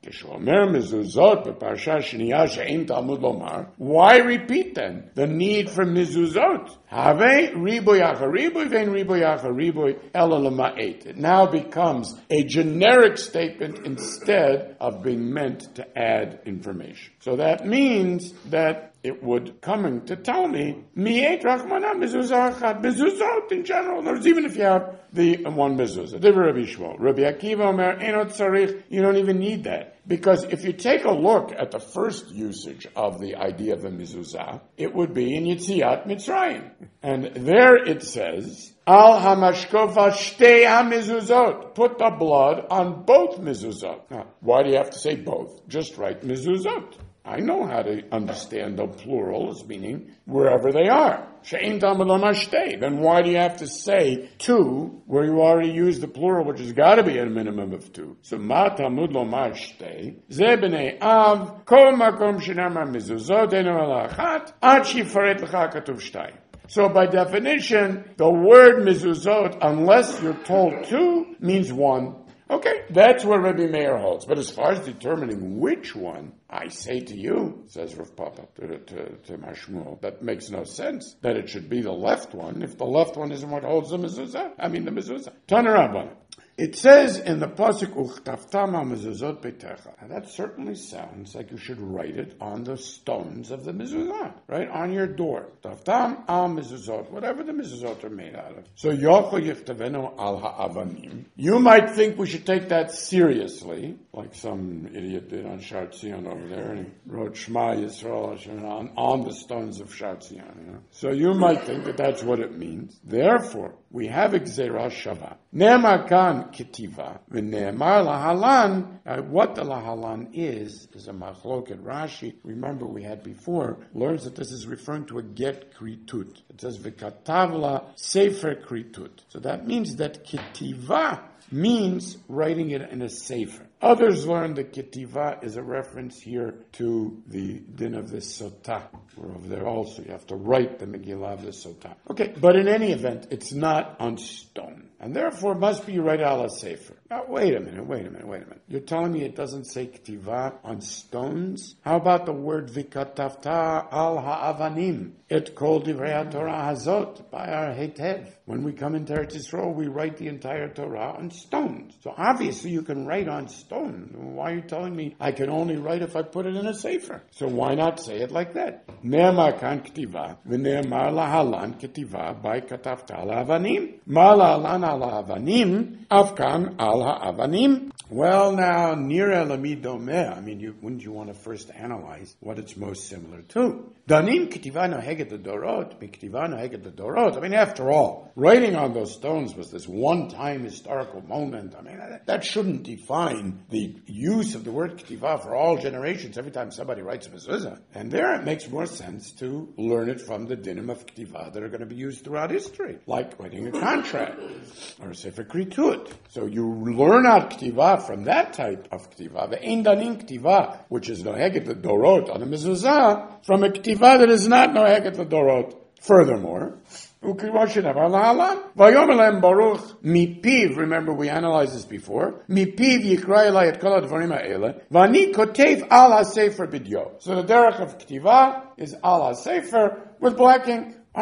Speaker 1: Why repeat then the need for mezuzot? It now becomes a generic statement instead of being meant to add information. So that means that it would come to tell me, mezuzot in general. There's even if you have the one mezuzah. Rabbi Akiva Omer, you don't even need that. Because if you take a look at the first usage of the idea of a mezuzah, it would be in Yetziat Mitzrayim. And there it says, Al hamashkova shtei hamezuzot. Put the blood on both mezuzot. Now, why do you have to say both? Just write mezuzot. I know how to understand the plural as meaning wherever they are. She'im tamud lo mashtei. Then why do you have to say two where you already used the plural, which has got to be a minimum of two? So ma tamud lo mashtei ze b'nei av kol makom shenamar mezuzot eno ala achat ad shifaret lecha katuv shtayim. So by definition, the word mezuzot, unless you're told two, means one. Okay, that's where Rebbe Meir holds. But as far as determining which one, I say to you, says Rav Papa to Mashmuel, that makes no sense that it should be the left one if the left one isn't what holds the mezuzah. The mezuzah. Tana Rabban. It says in the pasuk Uchtaftam al mezuzot beitecha. Now that certainly sounds like you should write it on the stones of the mezuzah, right on your door. Uchtaftam al mezuzot, whatever the mezuzot are made out of. So yochel yichtavenu al ha'avanim. You might think we should take that seriously, like some idiot did on Shar Tzion over there, and he wrote Shema Yisrael Hashem on the stones of Shar Tzion. So you might think that that's what it means. Therefore, we have Gzerah Shava. Ne'emar kan ketiva, v'ne'emar lahalan. What the lahalan is a machloket. Rashi, remember we had before, learns that this is referring to a get kritut. It says v'katavla sefer kritut. So that means that ketiva means writing it in a sefer. Others learn that ketiva is a reference here to the din of the sotah. We're over there also. You have to write the Megillah of the sotah. Okay, but in any event, it's not on stone. And therefore must be right ala sefer. Now, wait a minute. You're telling me it doesn't say ketiva on stones? How about the word vikatavta al ha'avanim? It called divrei Torah hazot by our hetev. When we come into Eretz Yisrael, we write the entire Torah on stones. So obviously you can write on stone. Why are you telling me I can only write if I put it in a sefer? So why not say it like that? Ne'emar kan ketiva, v'ne'emar lahalan ketiva by katavta al ha'avanim. Ma lahalan al ha'avanim, afkan al ha'avanim. Well, now, nira lami domeh. I mean, wouldn't you want to first analyze what it's most similar to? Danim ketiva noheget dorot, ketiva noheget dorot. I mean, after all, writing on those stones was this one-time historical moment. I mean, that shouldn't define the use of the word ketiva for all generations every time somebody writes a mezuzah. And there it makes more sense to learn it from the dinim of ketiva that are going to be used throughout history, like writing a contract or a sefer kritut. So you learn out ketiva from that type of ketiva, the ein danim ketiva, which is noheget dorot on the mezuzah, from a ketiva that is not noheget dorot. Furthermore, remember we analyzed this before. So the derech of ktiva is al ha-sefer with black ink. I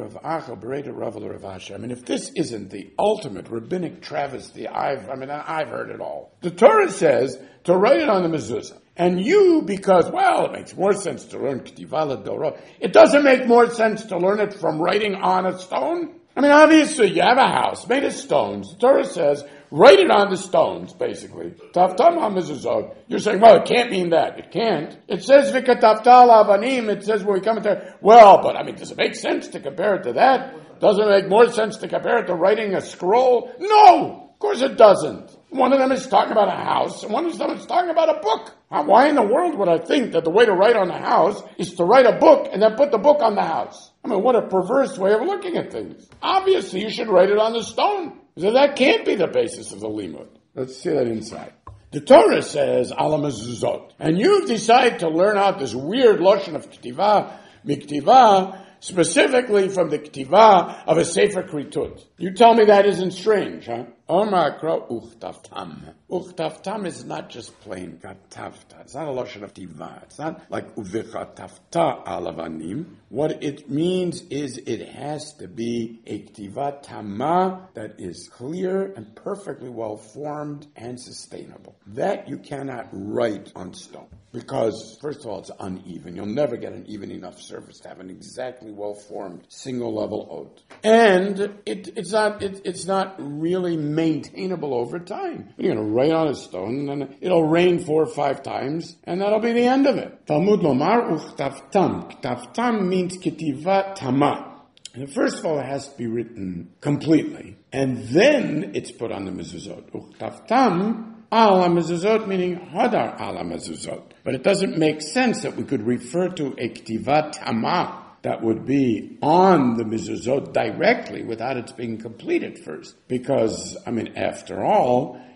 Speaker 1: mean, if this isn't the ultimate rabbinic travesty, I've heard it all. The Torah says to write it on the mezuzah. And you, because, it makes more sense to learn Ketiva L'Dorot. It doesn't make more sense to learn it from writing on a stone. I mean, obviously, you have a house made of stones. The Torah says, write it on the stones, basically. Taftam ha-mezuzot. You're saying, it can't mean that. It can't. It says, v'katafta al-avanim. It says, when we come into, does it make sense to compare it to that? Does it make more sense to compare it to writing a scroll? No! Of course it doesn't. One of them is talking about a house, and one of them is talking about a book. Why in the world would I think that the way to write on a house is to write a book and then put the book on the house? I mean, what a perverse way of looking at things. Obviously, you should write it on the stone. So that can't be the basis of the limud. Let's see that inside. The Torah says, ala mezuzot. And you've decided to learn out this weird lotion of k'tiva, miktiva, specifically from the k'tiva of a sefer kritut. You tell me that isn't strange, huh? Omar kro uchtaftam. Uchtaftam is not just plain katavta. It's not a lotion of tiva. It's not like uvichatafta alavanim. What it means is it has to be a k'tiva tama that is clear and perfectly well formed and sustainable. That you cannot write on stone. Because, first of all, it's uneven. You'll never get an even enough surface to have an exactly well-formed single-level oat. And it's not really maintainable over time. You're going to write on a stone, and it'll rain 4 or 5 times, and that'll be the end of it. Talmud lomar uchtavtam. Ktavtam means ketiva tama. And first of all, it has to be written completely. And then it's put on the mezuzot. Uchtavtam al ha-mezuzot, meaning hadar al ha-mezuzot. But it doesn't make sense that we could refer to a k'tiva tama that would be on the mezuzot directly without its being completed first. Because, after all,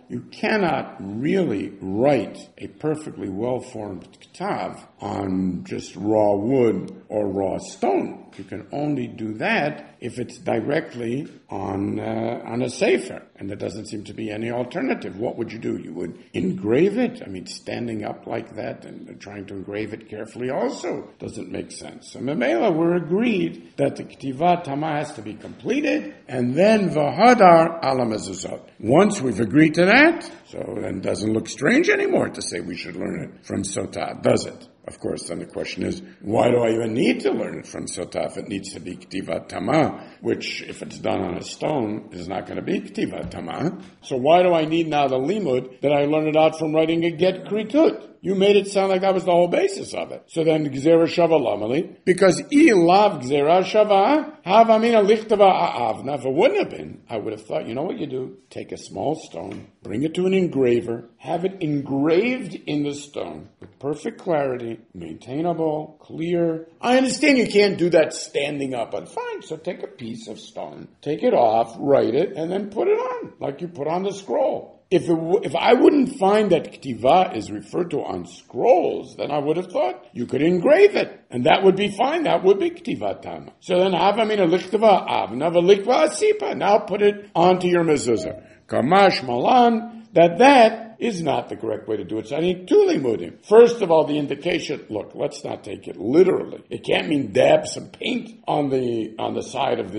Speaker 1: you cannot really write a perfectly well-formed ktav on just raw wood or raw stone. You can only do that if it's directly on a sefer, and there doesn't seem to be any alternative. What would you do? You would engrave it? I mean, standing up like that and trying to engrave it carefully also doesn't make sense. So Memela, we're agreed that the Ktivat Tama has to be completed, and then V'hadar ala mezuzot. Once we've agreed to that, so then it doesn't look strange anymore to say we should learn it from Sotah, does it? Of course, then the question is, why do I even need to learn it from Sotah if it needs to be Ktivat Tama, which, if it's done on a stone, is not going to be Ktivat Tama? So why do I need now the limud that I learn it out from writing a get kritut? You made it sound like that was the whole basis of it. So then, Gzera Shava Lamali, because lav Gzera Shava, have Amina Lichtava A'av. Now, if it wouldn't have been, I would have thought, you know what you do? Take a small stone, bring it to an engraver, have it engraved in the stone with perfect clarity, maintainable, clear. I understand you can't do that standing up, but fine, so take a piece of stone, take it off, write it, and then put it on, like you put on the scroll. If I wouldn't find that ktiva is referred to on scrolls, then I would have thought you could engrave it, and that would be fine. That would be ktiva tama. So then havamina lichtava avna v'lichtva asipa. Now put it onto your mezuzah. Kamash malan that is not the correct way to do it. So I need two limudim. First of all, the indication. Look, let's not take it literally. It can't mean dab some paint on the side of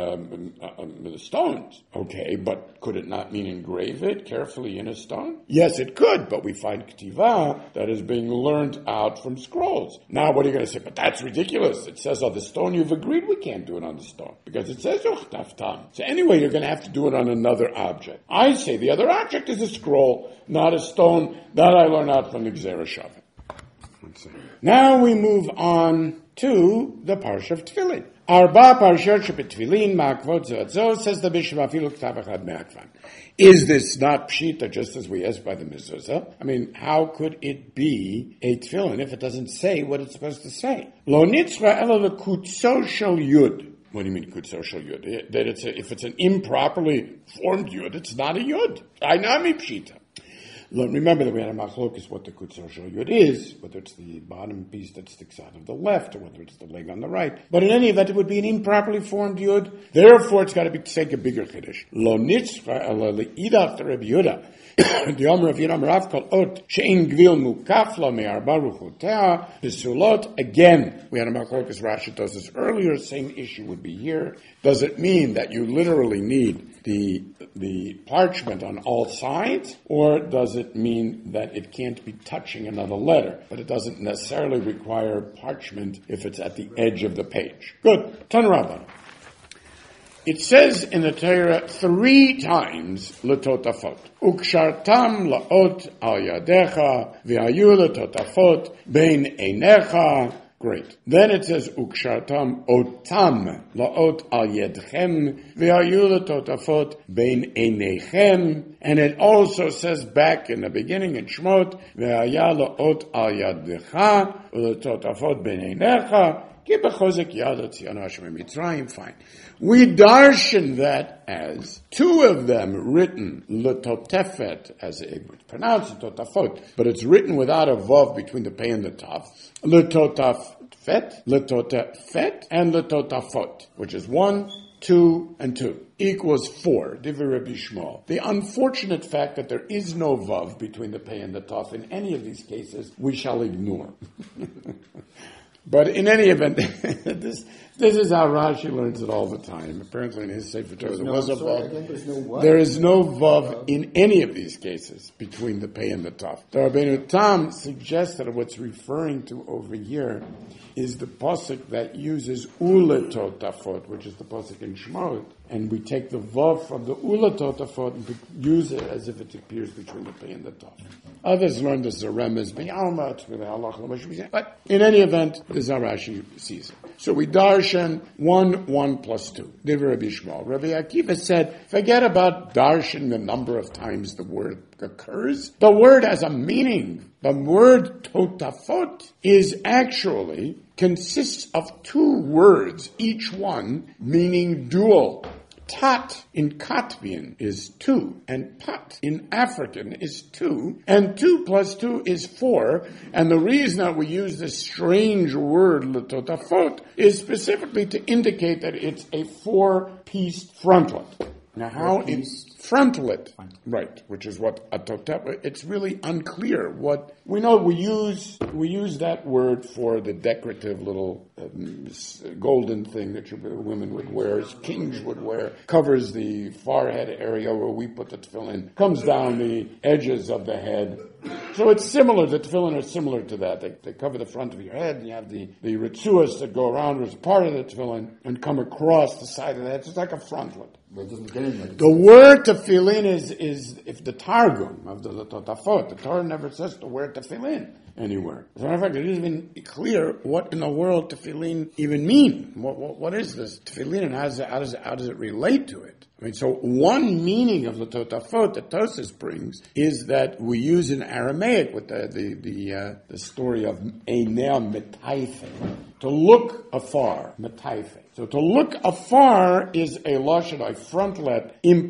Speaker 1: the stones. Okay, but could it not mean engrave it carefully in a stone? Yes, it could. But we find ktiva that is being learned out from scrolls. Now, what are you going to say? But that's ridiculous. It says on the stone. You've agreed we can't do it on the stone because it says uchtaf tam. So anyway, you're going to have to do it on another object. I say the other object is a scroll, not a stone. That I learn out from the Gzera Shava. Now we move on to the Parsha of Tefillin. Arba Parshat Tefillin Ma'akvot Zotzot, says the Bishop Afilu Ktav Echad Me'akvan. Is this not Pshita, just as we asked by the Mezuzah? I mean, how could it be a Tefillin if it doesn't say what it's supposed to say? Lo nitzra ela lekutso shel yud. What do you mean Kutso Shel Yud? That if it's an improperly formed Yud, it's not a Yud. Ainami Pshita. Remember that we had a machlokus what the Kutso Shel Yud is, whether it's the bottom piece that sticks out of the left or whether it's the leg on the right. But in any event, it would be an improperly formed Yud. Therefore, it's got to take a bigger Kiddush. Lo nitzra ela le'idach Rebbe Yehuda. The Omer of Yidam Rav called Ot Shein Gvil Mukafla Me'arba Ruchotea B'Sulot. Again, we had a Machlokas Rashi does this earlier. Same issue would be here. Does it mean that you literally need the parchment on all sides, or does it mean that it can't be touching another letter, but it doesn't necessarily require parchment if it's at the edge of the page? Good. Tan Rabban. It says in the Torah 3 times letotafot. Ukshartam laot al yadecha v'ayu letotafot bein einecha. Great. Then it says ukshartam otam laot al yedchem v'ayu letotafot bein einechem. And it also says back in the beginning in Shmot v'aya laot al yadecha letotafot bein einecha. Fine. We darshan that as 2 of them written letotefet, as it would pronounce it, totafot, but it's written without a vav between the pei and the taf. Letotafet, and letotafot, which is 1, 2, and 2 equals 4. Divrei Rabbi Shmuel. The unfortunate fact that there is no vav between the pei and the taf in any of these cases, we shall ignore. But in any event, this is how Rashi learns it all the time. Apparently in his Sefer Torah there was a vav. There is no vav in any of these cases between the pei and the taf. The Rabbeinu Tam suggests that what's referring to over here is the pasuk that uses uletotafot, which is the pasuk in Shemot, and we take the vav from the uletotafot and use it as if it appears between the pei and the taf. Others learn this as a remez b'yalma, but in any event, this is how Rashi sees it. So we darshan 1 plus 2. Divrei Rabbi Shmuel. Rabbi Akiva said, forget about darshan the number of times the word occurs. The word has a meaning. The word totafot consists of 2 words, each one meaning dual. tat in Katvian is 2, and pat in African is 2, and 2 plus 2 is 4, and the reason that we use this strange word, letotafot, is specifically to indicate that it's a 4-piece frontlet. Now how it's frontlet, right, which is what atotep, it's really unclear what, we know we use that word for the decorative little golden thing that women would wear, kings would wear, covers the forehead area where we put the tefillin, comes down the edges of the head. So it's similar, the tefillin are similar to that. They cover the front of your head, and you have the ritzuas that go around as part of the tefillin and come across the side of the head. It's like a frontlet. The word tefillin is if the Targum of the Totafot, the Torah never says the word tefillin anywhere. As a matter of fact, it isn't even clear what in the world tefillin even mean. What is this tefillin, and how does it relate to it? I mean, so one meaning of the Totafot that Tosas brings is that we use in Aramaic with the story of Einea Metaife, to look afar, Metaife. So to look afar is a lashon, a frontlet,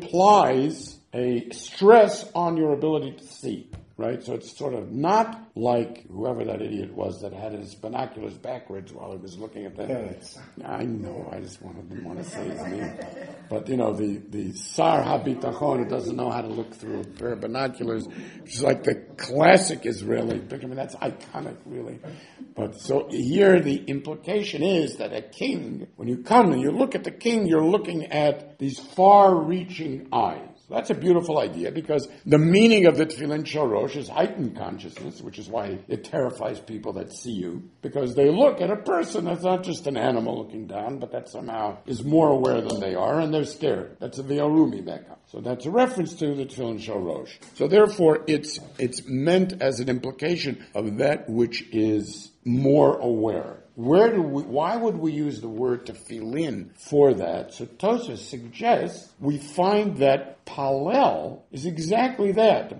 Speaker 1: implies a stress on your ability to see. Right? So it's sort of not like whoever that idiot was that had his binoculars backwards while he was looking at that. I know, I just didn't want to say his name. But, the Sar HaBitachon who doesn't know how to look through a pair of binoculars, which is like the classic Israeli picture. I mean, that's iconic, really. But so here the implication is that a king, when you come and you look at the king, you're looking at these far-reaching eyes. That's a beautiful idea because the meaning of the Tefillin Shorosh is heightened consciousness, which is why it terrifies people that see you, because they look at a person that's not just an animal looking down, but that somehow is more aware than they are, and they're scared. That's a Ve'arumi that comes. So that's a reference to the Tefillin Shorosh. So therefore, it's meant as an implication of that which is more aware. Why would we use the word tefillin for that? So Tosfos suggests we find that palel is exactly that.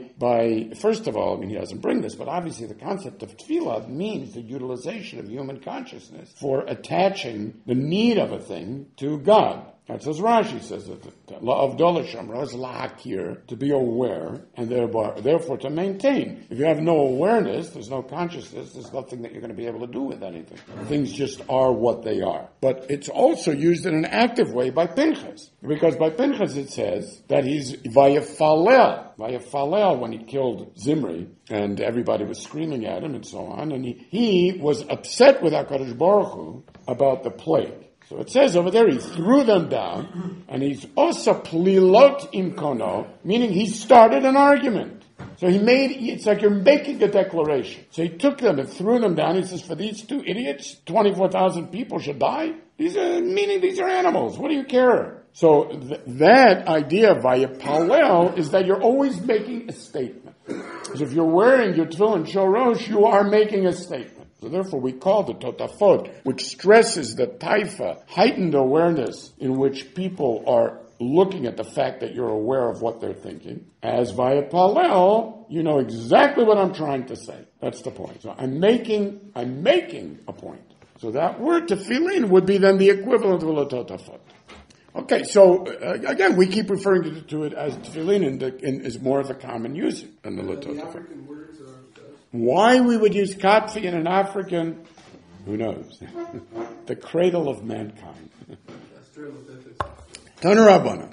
Speaker 1: By first of all, he doesn't bring this, but obviously the concept of tefillah means the utilization of human consciousness for attaching the need of a thing to God. That's as Rashi says that la'avdol shamra is la'akir, to be aware, and therefore to maintain. If you have no awareness, there's no consciousness, there's nothing that you're going to be able to do with anything. Things just are what they are. But it's also used in an active way by Pinchas, because by Pinchas it says that he's vayafalel when he killed Zimri, and everybody was screaming at him and so on, and he was upset with HaKadosh Baruch Hu about the plague. So it says over there, he threw them down, and he's osa plilot imkono, meaning he started an argument. So it's like you're making a declaration. So he took them and threw them down. He says, for these two idiots, 24,000 people should die? These are animals. What do you care? So that idea via palel is that you're always making a statement. So if you're wearing your tefillin shorosh, you are making a statement. So therefore we call the Totafot, which stresses the taifa, heightened awareness in which people are looking at the fact that you're aware of what they're thinking. As via palel, you know exactly what I'm trying to say. That's the point. So I'm making a point. So that word tefillin would be then the equivalent of a Totafot. Okay, so again, we keep referring to it as tefillin is more of a common usage than the Totafot. Why we would use katfi in an African, who knows? The cradle of mankind. Tanu Rabbana.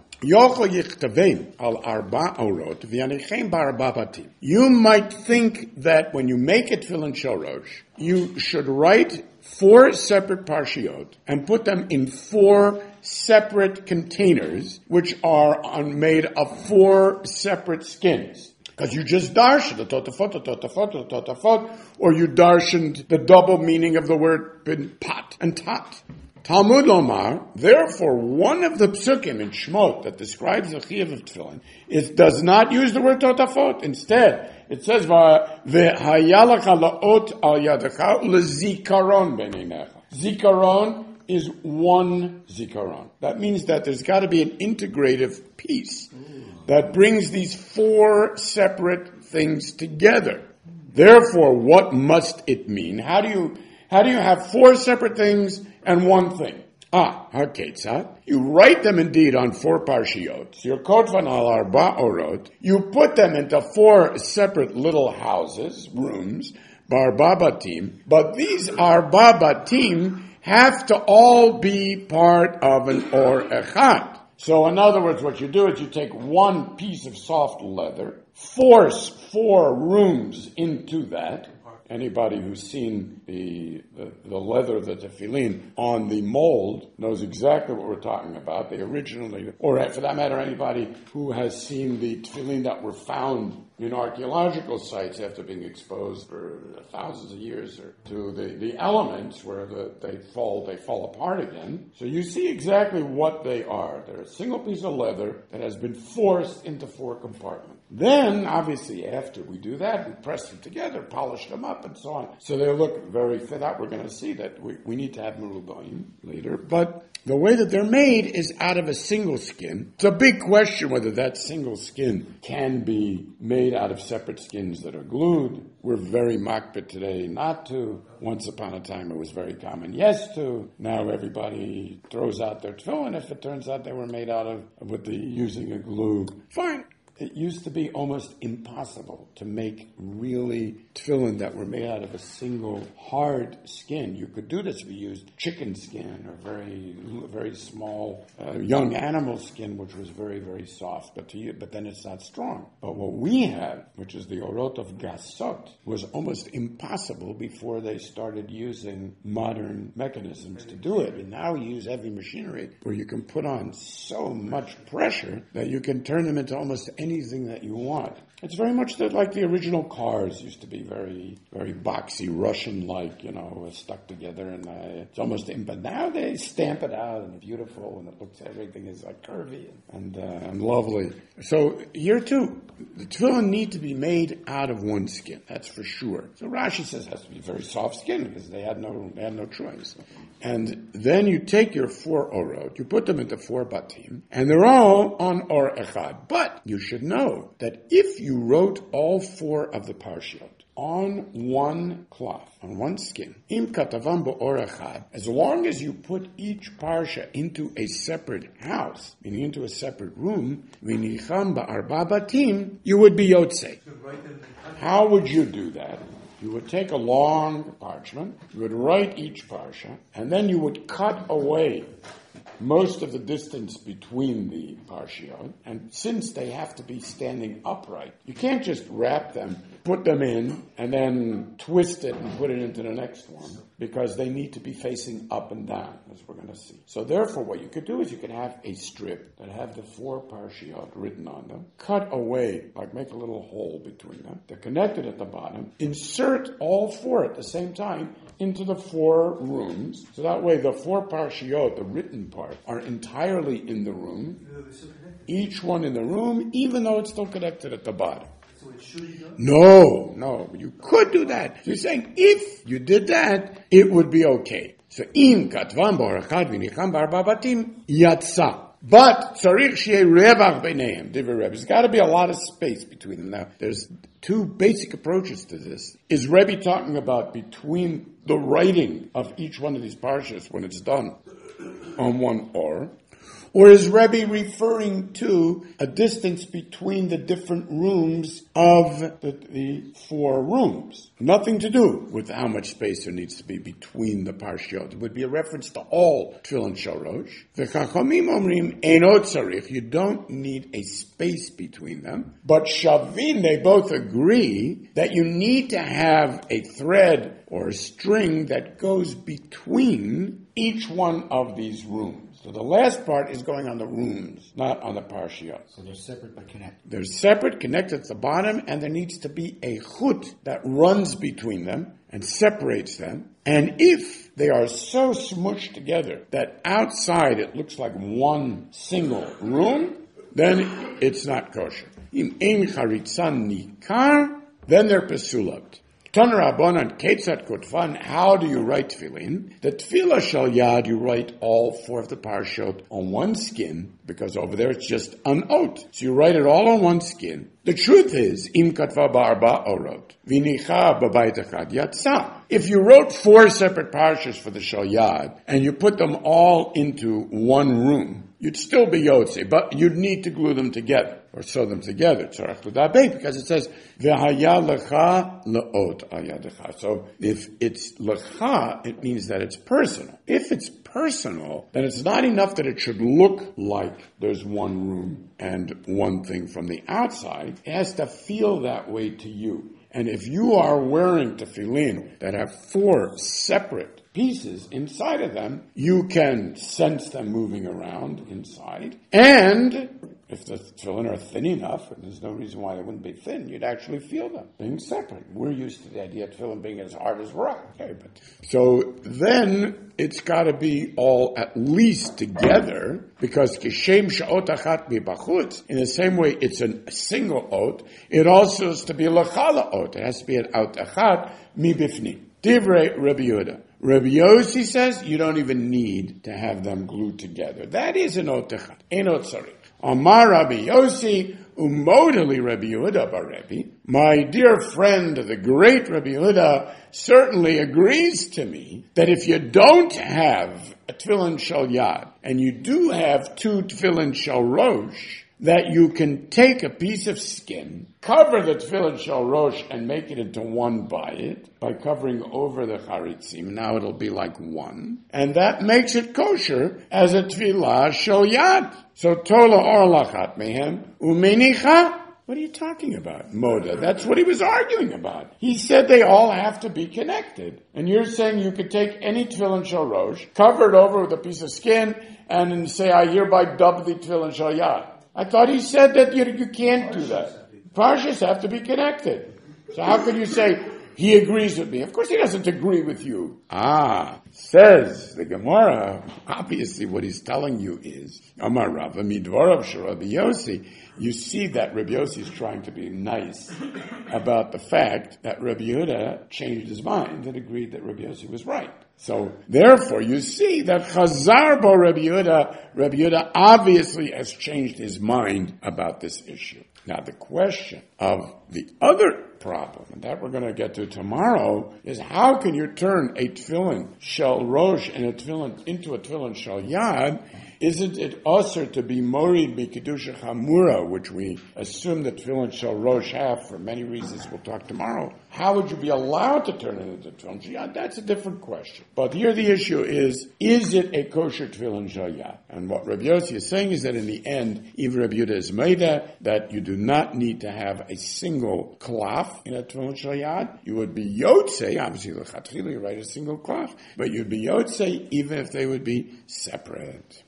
Speaker 1: You might think that when you make a tefillin shorosh, you should write 4 separate parshiot and put them in 4 separate containers, which are made of 4 separate skins. Because you just darshan the totafot, or you darshaned the double meaning of the word pat and tat. Talmud Lomar, therefore, one of the psukim in Shmot that describes the chiyuv of tefillin does not use the word totafot. Instead, it says v'hayalach laot al yadecha lezikaron b'neinecha. Zikaron is one zikaron. That means that there's got to be an integrative piece that brings these 4 separate things together. Therefore, what must it mean? How do you have 4 separate things and one thing? Haketzat. You write them indeed on 4 parshiot. Your kotvan al arba orot. You put them into 4 separate little houses, rooms, barba batim. But these arba batim have to all be part of an or echad. So in other words, what you do is you take one piece of soft leather, force 4 rooms into that. Anybody who's seen the leather of the tefillin on the mold knows exactly what we're talking about. They originally, or for that matter, anybody who has seen the tefillin that were found in archaeological sites after being exposed for thousands of years or to the elements where they fall apart again. So you see exactly what they are. They're a single piece of leather that has been forced into 4 compartments. Then, obviously, after we do that, we press them together, polish them up, and so on. So they look very fit out. We're going to see that we need to have merubaim later. But the way that they're made is out of a single skin. It's a big question whether that single skin can be made out of separate skins that are glued. We're very makbid today not to. Once upon a time it was very common yes to. Now everybody throws out their tefillin if it turns out they were made out of using a glue. Fine. It used to be almost impossible to make really tefillin that were made out of a single hard skin. You could do this if you used chicken skin or very, very small young animal skin, which was very, very soft. But then it's not strong. But what we have, which is the orot of gasot, was almost impossible before they started using modern mechanisms to do it. And now you use heavy machinery where you can put on so much pressure that you can turn them into almost anything that you want. It's very much like the original cars used to be, very, very boxy, Russian-like, stuck together, and it's almost. But now they stamp it out and beautiful, and it looks everything is like curvy and lovely. So here too, the tefillin need to be made out of one skin. That's for sure. So Rashi says it has to be very soft skin because they had no choice. And then you take your 4 orot, you put them into 4 batim, and they're all on or echad. But you should know that if you wrote all 4 of the parshiot on one cloth, on one skin, im katavam ba'or echad, as long as you put each parsha into a separate house, meaning into a separate room, v'nicham ba'arba batim, you would be yotzei. How would you do that? You would take a long parchment, you would write each parsha, and then you would cut away most of the distance between the parshiot, and since they have to be standing upright, you can't just wrap them, put them in, and then twist it and put it into the next one, because they need to be facing up and down, as we're going to see. So therefore, what you could do is you could have a strip that have the 4 parshiot written on them, cut away, like make a little hole between them, they're connected at the bottom, insert all 4 at the same time into the 4 rooms, so that way the 4 parshiot, the written part, are entirely in the room, each one in the room, even though it's still connected at the bottom.
Speaker 4: So it should be done?
Speaker 1: No, you could do that. You're saying if you did that, it would be okay. So im katvam b'orachad v'nicham b'arba batim yatsa. But tzarich sheyeh revach b'neihem, divrei Rebbe. There's got to be a lot of space between them. Now, there's 2 basic approaches to this. Is Rebbe talking about between the writing of each one of these parshas when it's done on one or is Rebbe referring to a distance between the different rooms of the 4 rooms? Nothing to do with how much space there needs to be between the parshiot. It would be a reference to all tefillin shalosh. The Chachamim omrim einot tzarich. You don't need a space between them. But shavin, they both agree that you need to have a thread or a string that goes between each one of these rooms. So the last part is going on the rooms, not on the parshiot.
Speaker 3: So they're separate but connected.
Speaker 1: They're separate, connected at the bottom, and there needs to be a chut that runs between them and separates them. And if they are so smushed together that outside it looks like one single room, then it's not kosher. Im ein charitzan nikar, then they're pesulabt. Ton Rabbanan Ketzat Kotfan, how do you write tefillin? The tefillah shal yad, you write all 4 of the parashot on one skin, because over there it's just an ot. So you write it all on one skin. The truth is, im katva ba'arba orot, v'nicha b'bayit echad yatsa. If you wrote 4 separate parashas for the shal yad, and you put them all into one room, you'd still be yotze, but you'd need to glue them together, or sew them together, because it says, v'haya lecha le'ot al yadecha. So if it's lecha, it means that it's personal. If it's personal, then it's not enough that it should look like there's one room and one thing from the outside. It has to feel that way to you. And if you are wearing tefillin that have 4 separate pieces inside of them, you can sense them moving around inside. And if the tefillin are thin enough, and there's no reason why they wouldn't be thin, you'd actually feel them being separate. We're used to the idea of tefillin being as hard as rock. Okay, so then it's got to be all at least together, because kishem sha'ot achat b'bachutz, in the same way it's a single ot, it also has to be lachala ot. It has to be an ot achat mi bifni. Divrei Rabbi Yehuda. Rabbi Yossi says you don't even need to have them glued together. That is an ot achat. Ein ot tzarich. Amar Rabbi Yossi, umodali Rabbi Yehuda bar Rebbe. My dear friend, the great Rabbi Yehuda, certainly agrees to me that if you don't have a tefillin shal yad, and you do have 2 tefillin shal rosh, that you can take a piece of skin, cover the tefillin shal rosh, and make it into one bayit by covering over the charitzim. Now it'll be like one. And that makes it kosher as a tefillah shal yad. So tola or lachat mehem, umenicha. What are you talking about, Moda? That's what he was arguing about. He said they all have to be connected. And you're saying you could take any tefillin shal rosh, cover it over with a piece of skin, and then say, I hereby dub the tefillin shal yad. I thought he said that you can't do that. Parshas have to be connected. So how can you say, he agrees with me? Of course he doesn't agree with you. Says the Gemara, obviously what he's telling you is, Amar Rava midvarav shel Rabbi Yossi. You see that Rabbi Yossi is trying to be nice about the fact that Rabbi Yehuda changed his mind and agreed that Rabbi Yossi was right. So, therefore, you see that Chazar bo Rabbi Yehuda obviously has changed his mind about this issue. Now, the question of the other problem, and that we're going to get to tomorrow, is how can you turn a tefillin shel rosh and a tefillin into a tefillin shel yad? Isn't it also to be morid b'kedusha chamura, which we assume that tefillin shel rosh have for many reasons we'll talk tomorrow? How would you be allowed to turn it into tefillin shel yad? That's a different question. But here the issue is it a kosher tefillin shel yad? And what Rabbi Yossi is saying is that in the end, even Rabbi Yehuda is meida, that you do not need to have a single cloth in a tefillin shel yad. You would be yotzei, obviously l'chatchila, you write a single cloth, but you'd be yotzei even if they would be separate.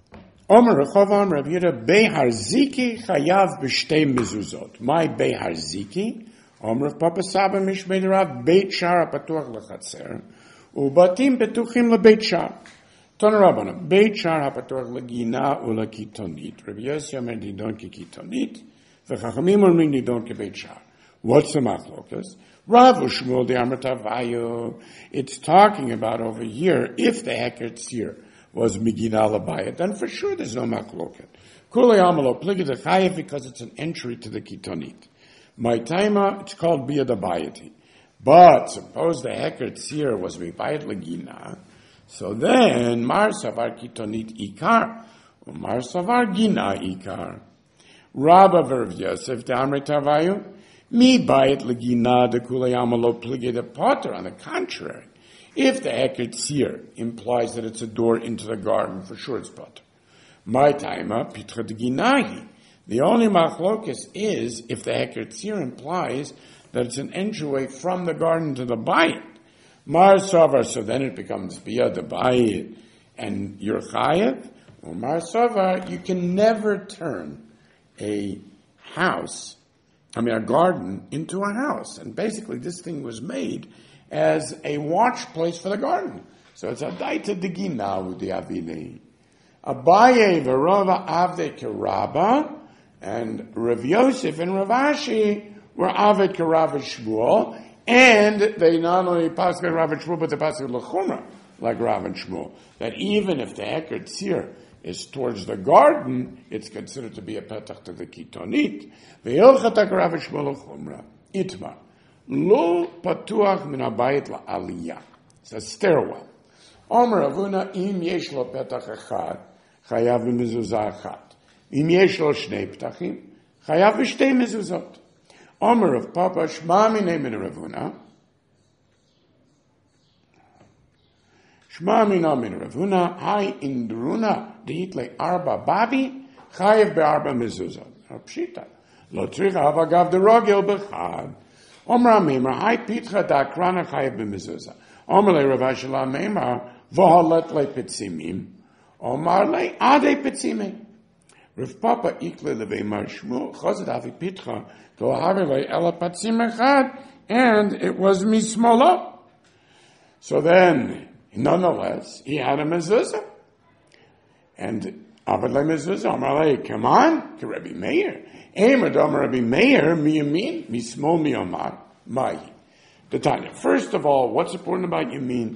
Speaker 1: Omer Rechovam Rabbi Yehuda Behar Ziki Chayav B'Shtei Mezuzot. My Behar Ziki, Omer Papa Saba Mishmei Rav Beit Shar HaPatuach L'Chatzer Ubatim Betuchim LeBeit Shar. Ton Rabbanan Beit Shar HaPatuach L'Gina ULeKitonit. Rabbi Yossi Omer Nidon Kitonit V'Chachamim Omer Nidon Kebeit Shar. What's the machlokas? Rav Ushmuel the Amrtavayu. It's talking about over here if the Heker Tzir was Megina Labayit, then for sure there's no makloket. Kulei Amalo Pligid Chayev because it's an entry to the Kitonit. My taima, it's called Biyad Abayiti. But suppose the Heker Tzir was Mebayit Legina, so then Mar Savar Kitonit Ikar, or Mar Savar Gina Ikar. Rabba Verv Yosef the Amre Tavayu, Mi Bayit Legina de Kulei Amalo Pligid Potter, on the contrary. If the Heker Tzir implies that it's a door into the garden, for sure it's potter. My taima, Pitra de Ginahi. The only machlokes is if the Heker Tzir implies that it's an entryway from the garden to the bayit. Mar Savar, so then it becomes Biyad the bayit and you're chayev. Or Mar Savar, you can never turn a garden into a house. And basically this thing was made as a watch place for the garden. So it's a daita degina with the avili. Abaye v'rova avde keraba, and Rav Yosef and Rav Ashi were aved kerava Shmuel, And they not only pass like Rav and Shmuel, but they pass l'chumra like Rav and Shmuel. That even if the Heker Tzir is towards the garden, it's considered to be a petach to the kitonit. Ve'ilchatak Rav and Shmuel l'chumra. Itmar. Lo patuach min habayit la'aliyah. It's a stairwell. Omer Avuna, im yesh lo petach echad, chayav b'mezuzah achat. Im yesh lo shnei petachim, chayav b'shtei mezuzot. Omer of Papa, Shma minei min Ravuna. Shma minei min Ravuna, hai indruna, dihitle arba babi, chayav be'arba mezuzot. Pshita. Lo tzrich havagav derogel b'chad. Omer Amimra, hai pitcha da'akrana chayav b'mezuzah. Omer le Rav Ashelah Meimar, v'halet le petzimim. Omar le ade petzimim. Rav Papa ikle leveimar Shmuel, chazad avi pitcha, go have le ela petzim echad, and it was mismola. So then, nonetheless, he had a mezuzah. And avad le mezuzah, Omar le, come on, to Rabbi Meir. Eimad Omar Rabbi Meir, mi yamin, mismol mi omar, mahi. Tanya. First of all, what's important about yamin?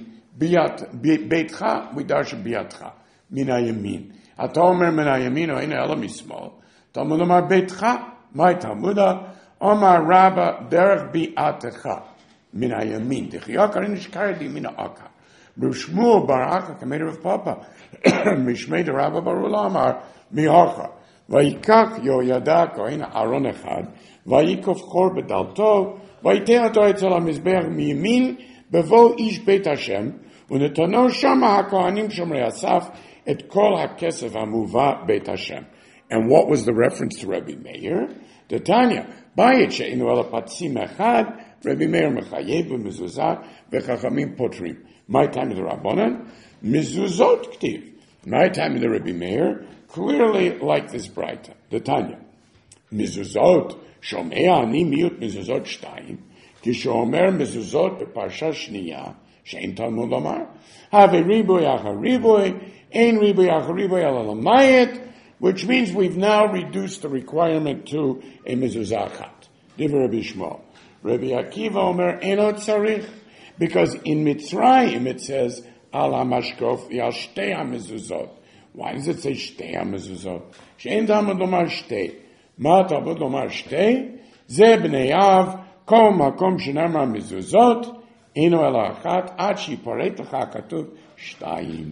Speaker 1: Beitcha, we darsha biatcha. Mina yamin. Atomer mina yamin, o ina ela mismol. Talmud Omar beitcha, my Talmuda, Omar Rabba, derech biatecha. Mina yamin. Dechiyakar in ishkaredi mina akar. B'shmuel baraka, kameter of Papa. Mishmei de Rabba barula Omar, mihacha. Vayikach yo yadak, o ina aron echad. Vayikov chor bedalto, ויתן אותו אצל המזבח מימין, בבוא איש בית השם, ונתנו שם הכהנים שומרי הסף, את כל הכסף המובא בית השם. And what was the reference to Rabbi Meir? The Tanya, בית שאינו אלא פצים אחד, Rabbi Meir מחייב במזוזה, וחכמים פותרים. My time of the Rabbanan, mezuzot ktiv. My time of the Rabbi Meir, clearly like this brighter. The Tanya, mezuzot, שומע אני מיעוט מזוזות 2, כשאומר מזוזות בפרשה שנייה, שאין תלמוד לומר, הווה ריבוי אחר ריבוי, אין ריבוי אחר ריבוי אלא למעט, which means we've now reduced the requirement to a mezuzah achat. Divrei Rabbi Shmuel. Rabbi Akiva Omer, eno tzarich, because in Mitzrayim it says, al ha-mashkof yal shtei ha-mezuzot. Why does it say shtei ha-mezuzot? She'en talmud lomar shtei. מה תלמוד לומר שתי? זה בני אב, כל מקום שנאמר מזוזות, אינו אלא אחת, עד שיפרט לך הכתוב 2.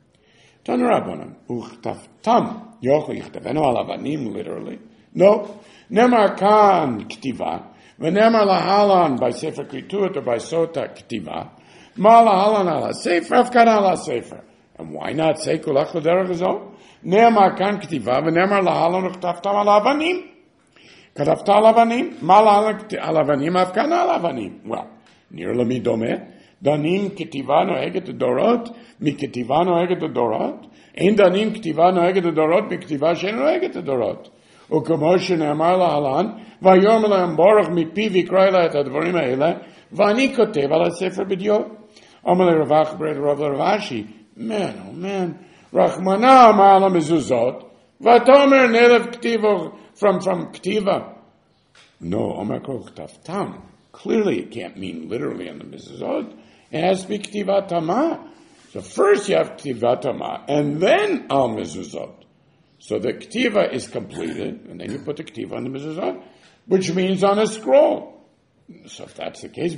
Speaker 1: תנו רבנן, וכתבתם, יוכל יכתבנו על אבנים, literally. No, נאמר כאן כתיבה, ונאמר להלן בספר כריתות או בסוטה כתיבה, מה להלן על הספר, הפקדה על הספר. And why not say כולך לדרך הזו? נאמר כאן כתיבה, ונאמר להלן וכתבתם על האבנים. כתבת על אבנים? מה להלן על אבנים? הפקדה על אבנים. Well, נראה למי דומה? דנים כתיבה נוהגת הדורות, מכתיבה נוהגת הדורות. אין דנים כתיבה נוהגת הדורות, מכתיבה שאין נוהגת הדורות. וכמו שנאמר להלן, ויאמר להם בורך מפי ויקרא לה את הדברים האלה, ואני כותב על הספר בדיוק. אומר לרווח ברד רב לרוושי, man, oh man, רחמנה אמר על המזוזות, ואתה אומר נלב כתיבו from כתיבה. No, אומר כל כתבתם. Clearly it can't mean literally on the mezuzot. It has to be ktiva tama. So first you have ktiva tama, and then al mezuzot. So the ktiva is completed, and then you put the ktiva on the mezuzot, which means on a scroll. So if that's the case,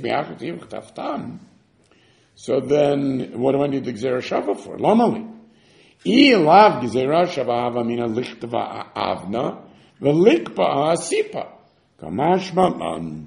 Speaker 1: so then what do I need the gzera shava for? Lomali. I lav gzera shava hava mina lichtva avna, velikpa asipa. Kamashma man.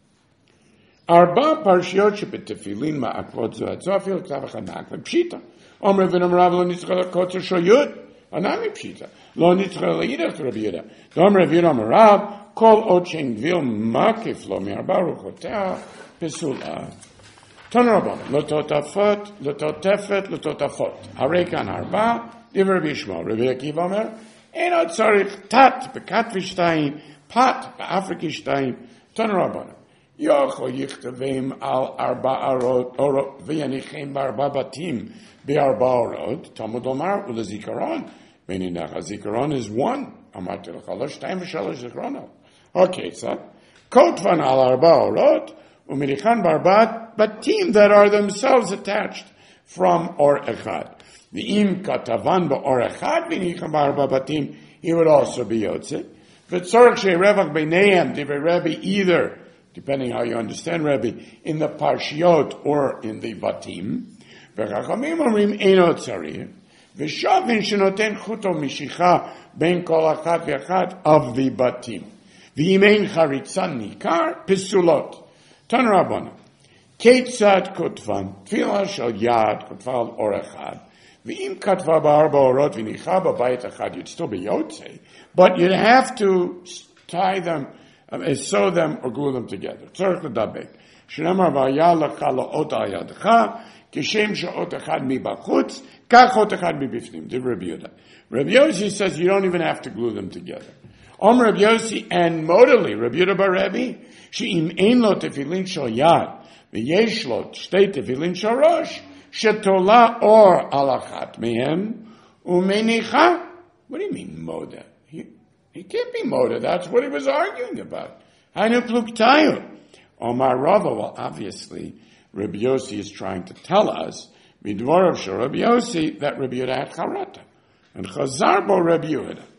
Speaker 1: Arba parshiyot shebetefilin ma'akvot zohat. So I feel ktav echad ma'akvot pshita. Omer v'nom rav lo nitzchel kotzer shoyud. Anami pshita. Lo nitzchel le'idach to Rabbi Yehuda. Omer Rabbi Yehuda Omer Rav, kol ot shein gvil makif lo mi'arba ruchotea pesula. Ton rabbanon, l'totafot, l'totefet, l'totafot. Harekan arba, divrei Rabbi Yishmael. Rabbi Akiva Omer, eno tzarich tat bekat v'shtayim, pat be'afrik v'shtayim. Ton rabbanon. Yochol yichtavim al arba orot v'yanichem barba batim be'arba orot. Talmud Omar u'lezikaron. Meninach hazikaron is 1. Amarti l'chalosh shtayim v'shalosh zikaronot. Okay, so kotvan al arba orot Umirichan barbat batim that are themselves attached from or echad. The im katavan or echad v'nichan barba batim, he would also be yotze. V'tzorach she'revach b'neihem divrei Rebbe, either, depending how you understand Rebbe, in the parshiot or in the batim. V'chachamim omrim eino tzarich. V'shavin shenoten chuto mishicha ben kol achad v'achad of the batim. V'yimein charitzan nikar pisulot. Tan Rabbana. Ketzad kutvan tefillah shel yad kutval or echad. V'im katva ba'arba orot v'nicha b'bayit echad. You'd still be yotze, but you'd have to tie them, sew them or glue them together. Tzorich l'dabek. Shnamar v'ayah l'cha la'ot ayadcha kishem she'ot echad mibachutz kach ot echad mibifnim. Did Rabbi Yehuda. Rabbi Yossi says you don't even have to glue them together. Rabbi Yossi and modally Rabbi Yehuda bar Rebbe she'im ein lo tefillin shel yad v'yesh lo shtei tefillin shel rosh shetola or alachat mehem umenicha. What do you mean moda? He can't be moda. That's what he was arguing about. Hainu pluktayu. Omar Rava. Well, obviously Rabbi Yossi is trying to tell us midvorav shel Rabbi Yossi that Rabbi Yehuda had charata and chazar bo Rabbi Yehuda.